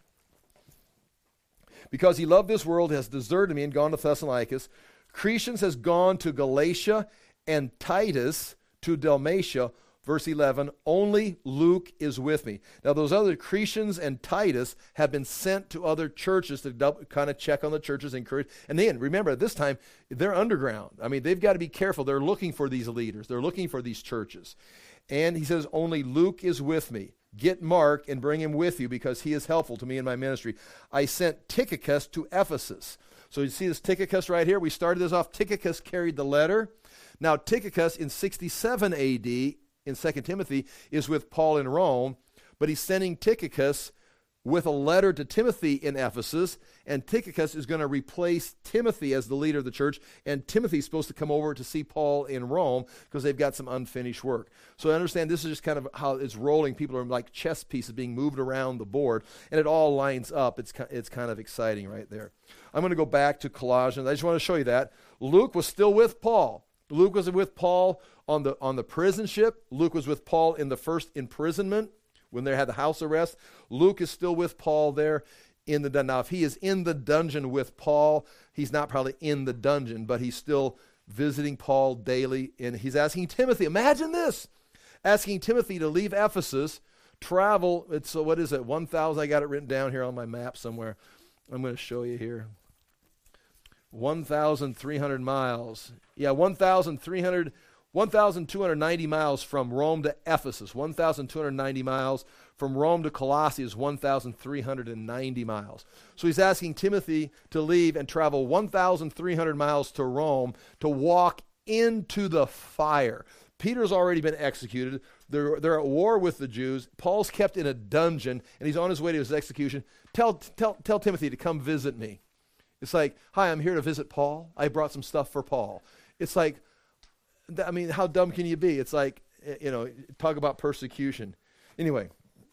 Because he loved this world, has deserted me and gone to Thessalonica. Crescens has gone to Galatia, and Titus to Dalmatia. Verse eleven, only Luke is with me. Now those other Crescens and Titus have been sent to other churches to double, kind of check on the churches, encourage. And then, remember, at this time, they're underground. I mean, they've got to be careful. They're looking for these leaders. They're looking for these churches. And he says, only Luke is with me. Get Mark and bring him with you, because he is helpful to me in my ministry. I sent Tychicus to Ephesus. So you see this Tychicus right here. We started this off. Tychicus carried the letter. Now Tychicus in sixty-seven A D in Second Timothy is with Paul in Rome, but he's sending Tychicus with a letter to Timothy in Ephesus, and Tychicus is going to replace Timothy as the leader of the church, and Timothy's supposed to come over to see Paul in Rome because they've got some unfinished work. So I understand this is just kind of how it's rolling. People are like chess pieces being moved around the board, and it all lines up. It's, it's kind of exciting right there. I'm going to go back to Colossians. I just want to show you that. Luke was still with Paul. Luke was with Paul on the, on the prison ship. Luke was with Paul in the first imprisonment, when they had the house arrest. Luke is still with Paul there in the dungeon. Now, if he is in the dungeon with Paul, he's not probably in the dungeon, but he's still visiting Paul daily. And he's asking Timothy, imagine this, asking Timothy to leave Ephesus, travel, it's, so what is it, one thousand, I got it written down here on my map somewhere. I'm going to show you here. one thousand three hundred miles. Yeah, one thousand three hundred one thousand two hundred ninety miles from Rome to Ephesus. one thousand two hundred ninety miles from Rome to Colossae is one thousand three hundred ninety miles. So he's asking Timothy to leave and travel one thousand three hundred miles to Rome to walk into the fire. Peter's already been executed. They're, they're at war with the Jews. Paul's kept in a dungeon, and he's on his way to his execution. Tell, tell, tell Timothy to come visit me. It's like, hi, I'm here to visit Paul. I brought some stuff for Paul. It's like, I mean, how dumb can you be? It's like, you know, talk about persecution. Anyway,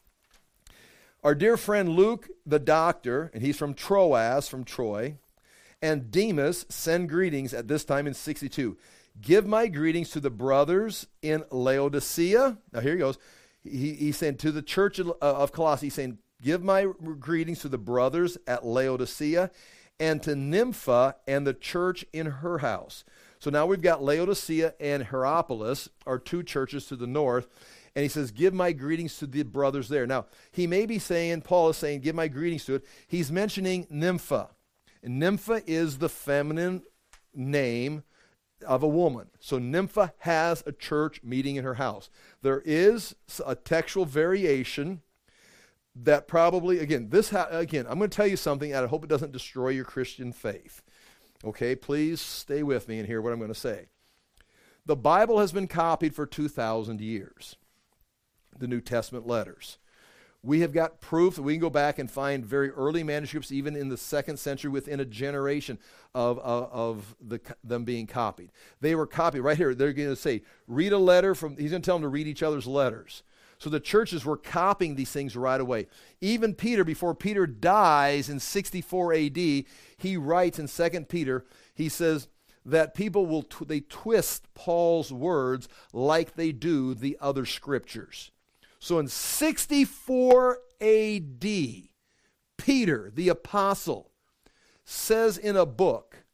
our dear friend Luke, the doctor, and he's from Troas, from Troy, and Demas send greetings at this time in sixty-two. Give my greetings to the brothers in Laodicea. Now here he goes. He, he's saying to the church of, uh, of Colossae, he's saying, give my greetings to the brothers at Laodicea and to Nympha and the church in her house. So now we've got Laodicea and Hierapolis, our two churches to the north. And he says, give my greetings to the brothers there. Now, he may be saying, Paul is saying, give my greetings to it. He's mentioning Nympha. And Nympha is the feminine name of a woman. So Nympha has a church meeting in her house. There is a textual variation that probably, again, this ha- again, I'm going to tell you something, and I hope it doesn't destroy your Christian faith. Okay, please stay with me and hear what I'm going to say. The Bible has been copied for two thousand years, the New Testament letters. We have got proof that we can go back and find very early manuscripts, even in the second century, within a generation of, of, of the, them being copied. They were copied. Right here, they're going to say, read a letter from, he's going to tell them to read each other's letters. So the churches were copying these things right away. Even Peter, before Peter dies in sixty-four A D, he writes in Second Peter, he says that people will, tw- they twist Paul's words like they do the other scriptures. So in sixty-four A D, Peter, the apostle, says in a book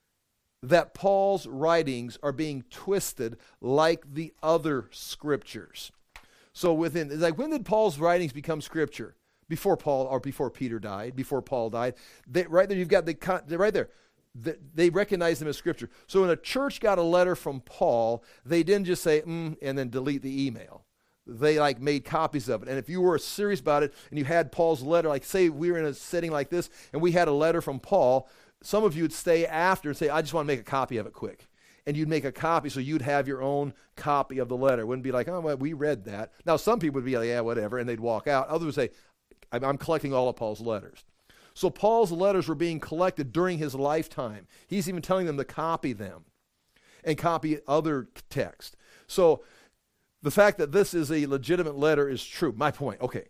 that Paul's writings are being twisted like the other scriptures. So within, it's like, when did Paul's writings become scripture? Before Paul, or before Peter died, before Paul died. They, right there, you've got the, right there. They, they recognize them as scripture. So when a church got a letter from Paul, they didn't just say, mm, and then delete the email. They like made copies of it. And if you were serious about it and you had Paul's letter, like say we were in a setting like this and we had a letter from Paul, some of you would stay after and say, I just want to make a copy of it quick. And you'd make a copy so you'd have your own copy of the letter. It wouldn't be like, oh, well, we read that. Now, some people would be like, yeah, whatever, and they'd walk out. Others would say, I'm, I'm collecting all of Paul's letters. So Paul's letters were being collected during his lifetime. He's even telling them to copy them and copy other text. So the fact that this is a legitimate letter is true. My point, okay.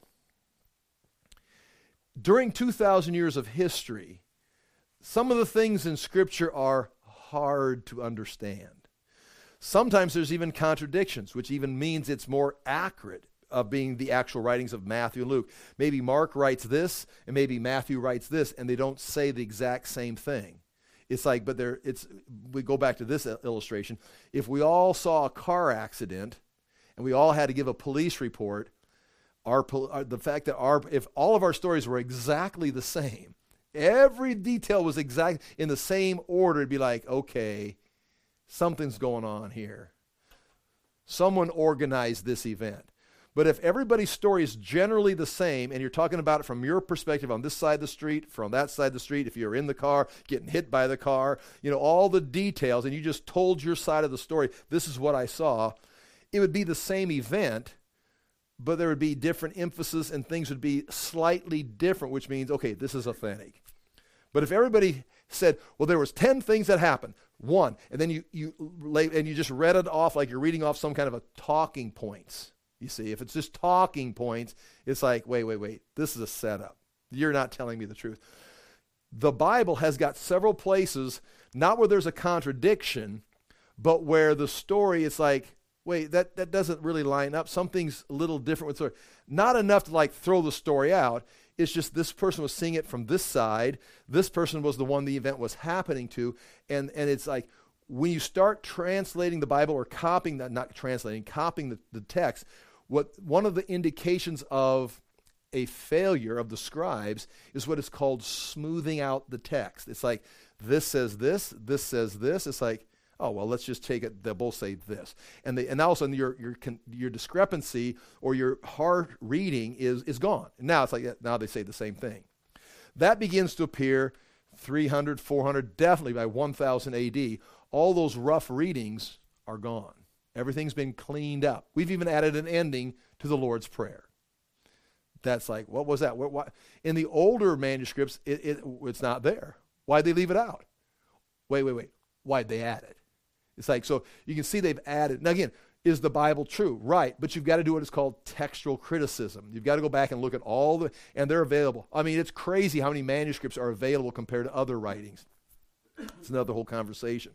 During two thousand years of history, some of the things in Scripture are hard to understand. Sometimes there's even contradictions, which even means it's more accurate of being the actual writings of Matthew and Luke. Maybe Mark writes this, and maybe Matthew writes this, and they don't say the exact same thing. It's like, but there, it's. We go back to this illustration. If we all saw a car accident, and we all had to give a police report, our the fact that our if all of our stories were exactly the same, every detail was exact in the same order, it'd be like, okay, something's going on here. Someone organized this event. But if everybody's story is generally the same, and you're talking about it from your perspective on this side of the street, from that side of the street, if you're in the car, getting hit by the car, you know, all the details, and you just told your side of the story, this is what I saw, it would be the same event, but there would be different emphasis and things would be slightly different, which means, okay, this is authentic. But if everybody said, well, there was ten things that happened, one, and then you you lay, and you just read it off like you're reading off some kind of a talking points. You see, if it's just talking points, it's like, wait, wait, wait, this is a setup. You're not telling me the truth. The Bible has got several places, not where there's a contradiction, but where the story is like, wait, that, that doesn't really line up. Something's a little different with the story. Not enough to like throw the story out. It's just this person was seeing it from this side. This person was the one the event was happening to. And, and it's like, when you start translating the Bible or copying that, not translating, copying the, the text, what one of the indications of a failure of the scribes is what is called smoothing out the text. It's like, this says this, this says this. It's like, oh, well, let's just take it. They'll both say this. And they, and all of a sudden your, your, your discrepancy or your hard reading is, is gone. And now it's like, now they say the same thing. That begins to appear three hundred, four hundred, definitely by one thousand A D. All those rough readings are gone. Everything's been cleaned up. We've even added an ending to the Lord's Prayer. That's like, what was that? What, what? In the older manuscripts, it, it, it's not there. Why'd they leave it out? Wait, wait, wait. Why'd they add it? It's like, so you can see they've added. Now again, is the Bible true? Right, but you've got to do what is called textual criticism. You've got to go back and look at all the, and they're available. I mean, it's crazy how many manuscripts are available compared to other writings. It's another whole conversation.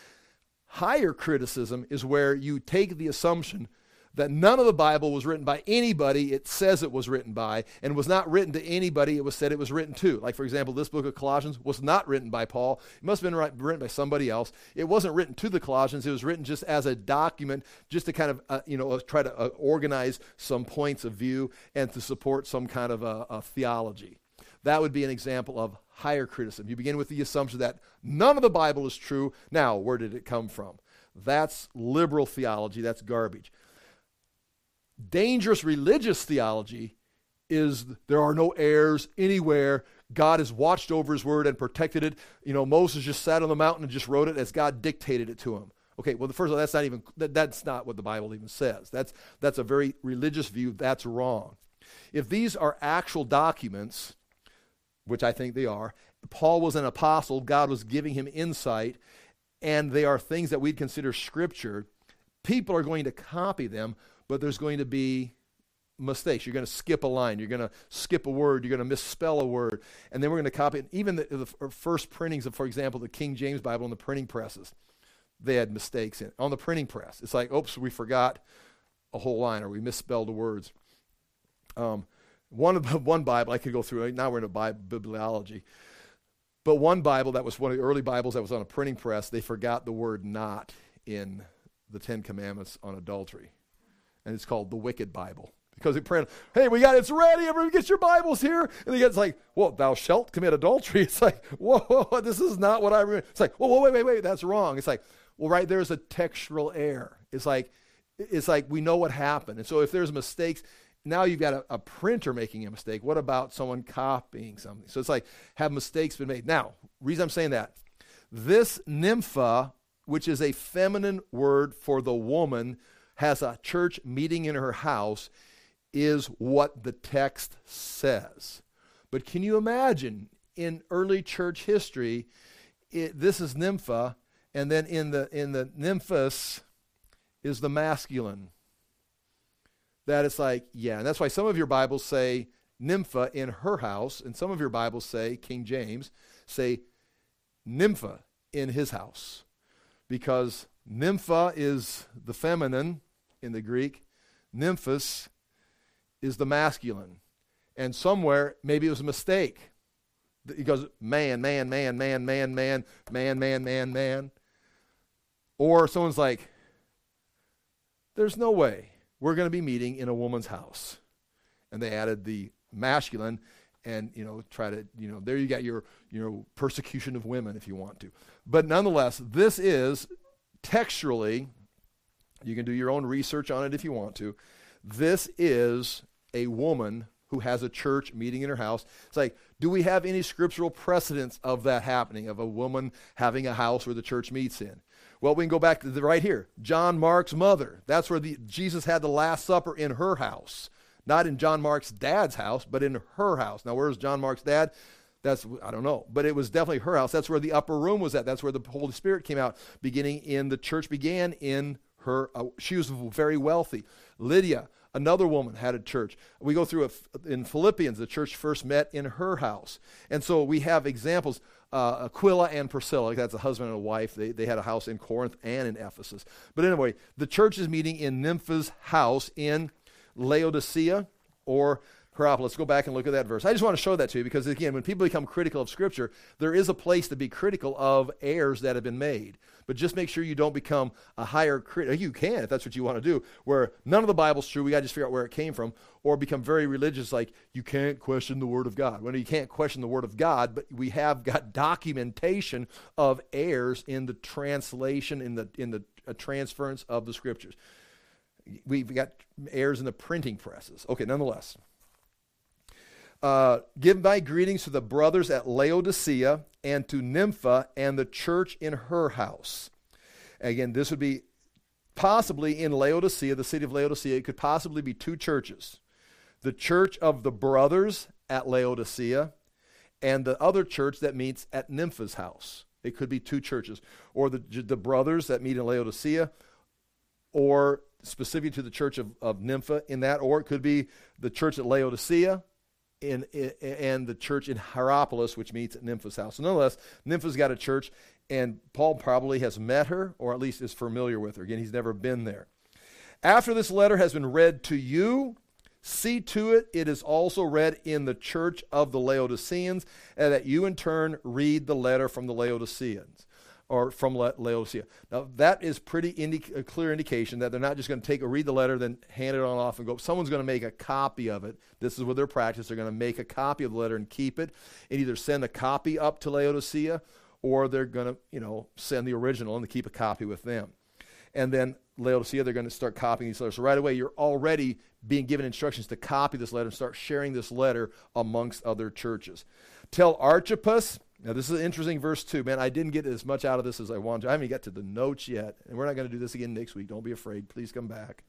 Higher criticism is where you take the assumption that none of the Bible was written by anybody it says it was written by, and was not written to anybody it was said it was written to. Like, for example, this book of Colossians was not written by Paul. It must have been written by somebody else. It wasn't written to the Colossians. It was written just as a document, just to kind of, uh, you know, uh, try to uh, organize some points of view and to support some kind of a, a theology. That would be an example of higher criticism. You begin with the assumption that none of the Bible is true. Now, where did it come from? That's liberal theology. That's garbage. Dangerous religious theology is there are no errors anywhere. God has watched over his word and protected it. You know, Moses just sat on the mountain and just wrote it as God dictated it to him. Okay, well, the first of all, that's not even that, that's not what the Bible even says. That's that's a very religious view. That's wrong. If these are actual documents, which I think they are, Paul was an apostle, God was giving him insight, and they are things that we'd consider scripture, people are going to copy them, but there's going to be mistakes. You're going to skip a line. You're going to skip a word. You're going to misspell a word. And then we're going to copy it. Even the, the first printings of, for example, the King James Bible on the printing presses, they had mistakes in it. On the printing press, it's like, oops, we forgot a whole line or we misspelled the words. Um, one, one Bible, I could go through, now we're into Bible, bibliology, but one Bible that was one of the early Bibles that was on a printing press, they forgot the word not in the Ten Commandments on adultery. And it's called the Wicked Bible. Because they pray, hey, we got it's ready, everyone get your Bibles here. And it's like, well, thou shalt commit adultery. It's like, whoa, whoa, this is not what I remember. It's like, whoa, whoa, wait, wait, wait, that's wrong. It's like, well, right there's a textual error. It's like, it's like we know what happened. And so if there's mistakes, now you've got a, a printer making a mistake. What about someone copying something? So it's like, have mistakes been made? Now, reason I'm saying that, this nympha, which is a feminine word for the woman, has a church meeting in her house, is what the text says. But can you imagine in early church history, it, this is nympha, and then in the in the nymphos is the masculine. That it's like, yeah, and that's why some of your Bibles say nympha in her house, and some of your Bibles say, King James, say nympha in his house. Because nympha is the feminine in the Greek, nymphos is the masculine. And somewhere, maybe it was a mistake. It goes man, man, man, man, man, man, man, man, man, man. Or someone's like, there's no way we're going to be meeting in a woman's house. And they added the masculine and, you know, try to, you know, there you got your, you know, persecution of women if you want to. But nonetheless, this is textually, you can do your own research on it if you want to, This is a woman who has a church meeting in her house. It's like, do we have any scriptural precedents of that happening, of a woman having a house where the church meets in? Well, we can go back to the right here. John Mark's mother. That's where the, Jesus had the Last Supper, in her house. Not in John Mark's dad's house, but in her house. Now, where's John Mark's dad? That's, I don't know. But it was definitely her house. That's where the upper room was at. That's where the Holy Spirit came out, beginning in, the church began in her. Uh, she was very wealthy. Lydia, another woman, had a church. We go through, a, in Philippians, the church first met in her house. And so we have examples. Uh, Aquila and Priscilla, that's a husband and a wife. They, they had a house in Corinth and in Ephesus. But anyway, the church is meeting in Nympha's house in Laodicea or Hierapolis. Let's go back and look at that verse. I just want to show that to you because, again, when people become critical of Scripture, there is a place to be critical of errors that have been made. But just make sure you don't become a higher critic. You can, if that's what you want to do, where none of the Bible's true. We got to just figure out where it came from, or become very religious, like you can't question the Word of God. Well, you can't question the Word of God, but we have got documentation of errors in the translation, in the in the uh, transference of the Scriptures. We've got errors in the printing presses. Okay, nonetheless. Uh, give my greetings to the brothers at Laodicea and to Nympha and the church in her house. Again, this would be possibly in Laodicea, the city of Laodicea. It could possibly be two churches. The church of the brothers at Laodicea and the other church that meets at Nympha's house. It could be two churches. Or the, the brothers that meet in Laodicea, or specific to the church of, of Nympha in that, or it could be the church at Laodicea In, in, and the church in Hierapolis, which meets at Nympha's house. So nonetheless, Nympha's got a church, and Paul probably has met her, or at least is familiar with her. Again, he's never been there. After this letter has been read to you, see to it it is also read in the church of the Laodiceans, and that you in turn read the letter from the Laodiceans, or from La- Laodicea. Now, that is pretty indi- a clear indication that they're not just going to take or read the letter, then hand it on off and go. Someone's going to make a copy of it. This is what their practice. They're going to make a copy of the letter and keep it, and either send a copy up to Laodicea, or they're going to, you know, send the original and keep a copy with them. And then Laodicea, they're going to start copying these letters. So right away, you're already being given instructions to copy this letter and start sharing this letter amongst other churches. Tell Archippus. Now, this is an interesting verse, too. Man, I didn't get as much out of this as I wanted to. I haven't even got to the notes yet, and we're not going to do this again next week. Don't be afraid. Please come back.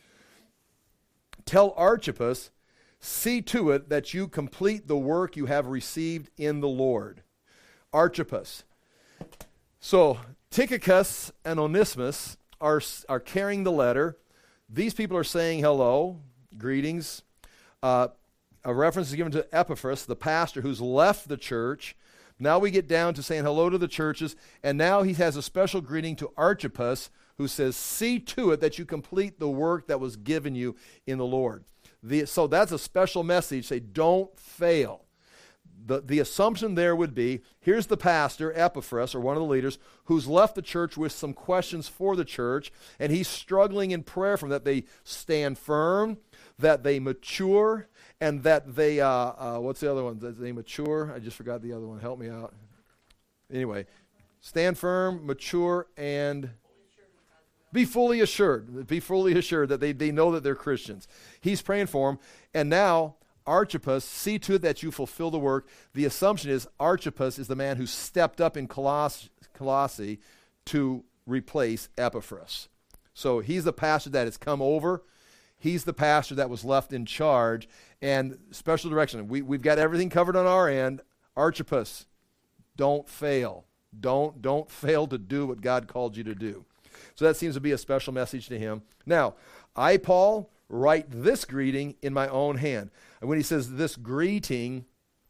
Tell Archippus, see to it that you complete the work you have received in the Lord. Archippus. So, Tychicus and Onesimus are, are carrying the letter. These people are saying hello, greetings. Uh, a reference is given to Epaphras, the pastor who's left the church. Now we get down to saying hello to the churches, and now he has a special greeting to Archippus, who says, see to it that you complete the work that was given you in the Lord. The, so that's a special message. Say, don't fail. The, the assumption there would be, here's the pastor, Epaphras, or one of the leaders, who's left the church with some questions for the church, and he's struggling in prayer for them, that they stand firm, that they mature, and that they, uh, uh, what's the other one? That they mature. I just forgot the other one. Help me out. Anyway, stand firm, mature, and be fully assured. Be fully assured that they, they know that they're Christians. He's praying for them. And now, Archippus, see to it that you fulfill the work. The assumption is Archippus is the man who stepped up in Coloss- Colossae to replace Epaphras. So he's the pastor that has come over. He's the pastor that was left in charge, and special direction. We, we've got everything covered on our end. Archippus, don't fail. Don't, don't fail to do what God called you to do. So that seems to be a special message to him. Now, I, Paul, write this greeting in my own hand. And when he says this greeting,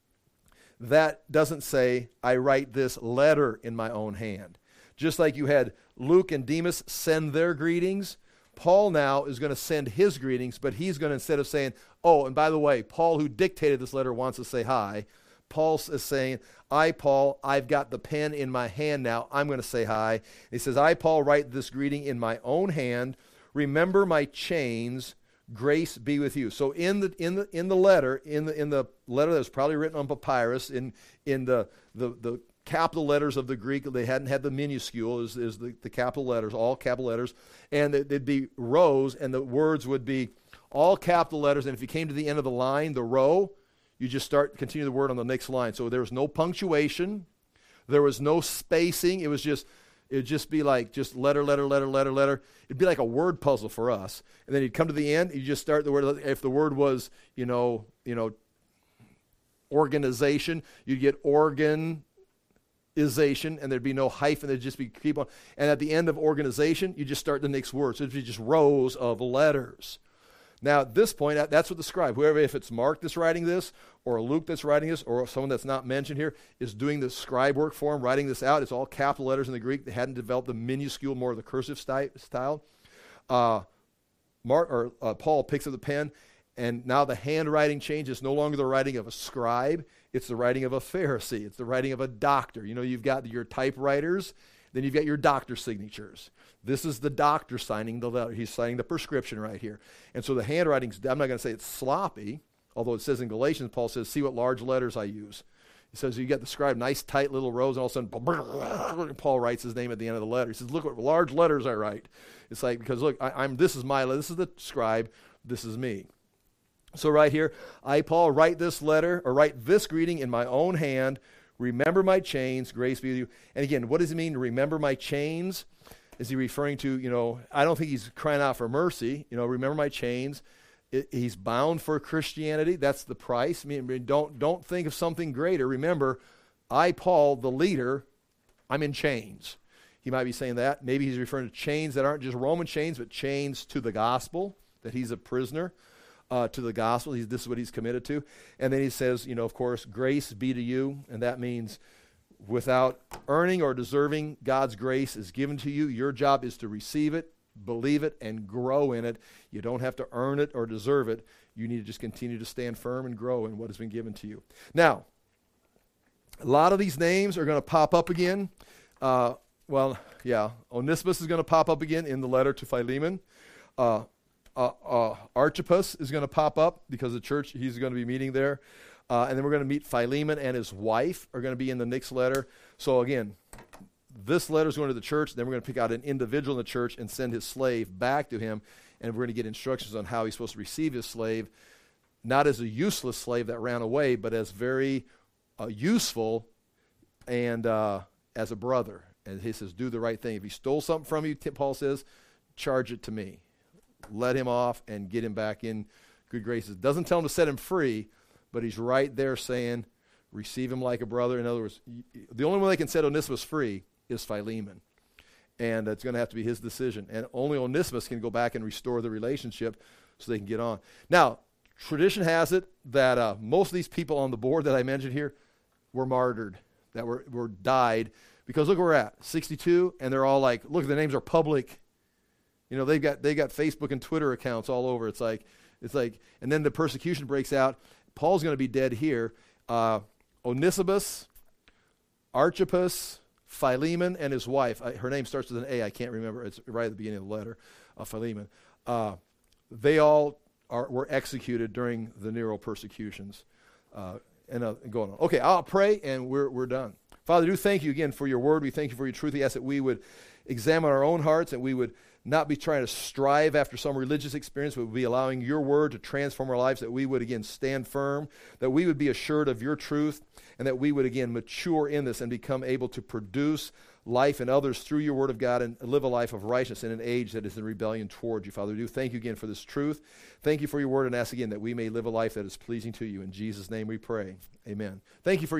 that doesn't say, I write this letter in my own hand. Just like you had Luke and Demas send their greetings, Paul now is going to send his greetings, but he's going to, instead of saying, oh, and by the way, Paul, who dictated this letter, wants to say hi. Paul is saying, I, Paul, I've got the pen in my hand now. I'm going to say hi. He says, I, Paul, write this greeting in my own hand. Remember my chains. Grace be with you. So in the in the in the letter, in the in the letter that was probably written on papyrus, in in the the the capital letters of the Greek, they hadn't had the minuscule, is, is the, the capital letters, all capital letters, and they'd be rows, and the words would be all capital letters, and if you came to the end of the line, the row, you just start, continue the word on the next line. So there was no punctuation. There was no spacing. It was just, it would just be like just letter, letter, letter, letter, letter. It'd be like a word puzzle for us. And then you'd come to the end, you just start the word. If the word was, you know, you know, organization, you'd get organization, and there'd be no hyphen. There'd just be keep on. And at the end of organization, you just start the next word. So it'd be just rows of letters. Now, at this point, that's what the scribe, whoever, if it's Mark that's writing this, or Luke that's writing this, or someone that's not mentioned here, is doing the scribe work for him, writing this out. It's all capital letters in the Greek. They hadn't developed the minuscule, more of the cursive style. Uh, Mark or uh, Paul picks up the pen, and now the handwriting changes. It's no longer the writing of a scribe. It's the writing of a Pharisee. It's the writing of a doctor. You know, you've got your typewriters, then you've got your doctor signatures. This is the doctor signing the letter. He's signing the prescription right here. And so the handwriting's, I'm not going to say it's sloppy, although it says in Galatians, Paul says, see what large letters I use. He says, you get the scribe, nice tight little rows, and all of a sudden, Paul writes his name at the end of the letter. He says, look what large letters I write. It's like, because look, I, I'm, this is my, this is the scribe, this is me. So right here, I, Paul, write this letter, or write this greeting in my own hand. Remember my chains, grace be with you. And again, what does it mean to remember my chains? Is he referring to, you know, I don't think he's crying out for mercy. You know, remember my chains. It, he's bound for Christianity. That's the price. I mean, don't, don't think of something greater. Remember, I, Paul, the leader, I'm in chains. He might be saying that. Maybe he's referring to chains that aren't just Roman chains, but chains to the gospel, that he's a prisoner uh, to the gospel. He's, this is what he's committed to. And then he says, you know, of course, grace be to you. And that means without earning or deserving, God's grace is given to you. Your job is to receive it, believe it, and grow in it. You don't have to earn it or deserve it. You need to just continue to stand firm and grow in what has been given to you. Now, a lot of these names are going to pop up again. Uh, well, yeah, Onesimus is going to pop up again in the letter to Philemon. Uh, uh, uh, Archippus is going to pop up because the church, he's going to be meeting there. Uh, and then we're going to meet Philemon and his wife are going to be in the next letter. So again, this letter is going to the church. Then we're going to pick out an individual in the church and send his slave back to him. And we're going to get instructions on how he's supposed to receive his slave, not as a useless slave that ran away, but as very uh, useful and uh, as a brother. And he says, do the right thing. If he stole something from you, Paul says, charge it to me. Let him off and get him back in good graces. Doesn't tell him to set him free, but he's right there saying, receive him like a brother. In other words, the only one that can set Onesimus free is Philemon. And it's going to have to be his decision. And only Onesimus can go back and restore the relationship so they can get on. Now, tradition has it that uh, most of these people on the board that I mentioned here were martyred, that were, were died. Because look where we're at, sixty-two, and they're all like, look, the names are public. You know, they've got they got Facebook and Twitter accounts all over. It's like, it's like, and then the persecution breaks out. Paul's going to be dead here. Uh, Onesimus, Archippus, Philemon, and his wife. I, her name starts with an A. I can't remember. It's right at the beginning of the letter, uh, Philemon. Uh, they all are, were executed during the Nero persecutions. Uh, and, uh, and going on. Okay, I'll pray, and we're we're done. Father, do thank you again for your word. We thank you for your truth. We ask that we would examine our own hearts, and we would not be trying to strive after some religious experience, but we'd be allowing your word to transform our lives, that we would, again, stand firm, that we would be assured of your truth, and that we would, again, mature in this and become able to produce life in others through your word of God and live a life of righteousness in an age that is in rebellion toward you, Father. We do thank you again for this truth. Thank you for your word, and ask again that we may live a life that is pleasing to you. In Jesus' name we pray. Amen. Thank you for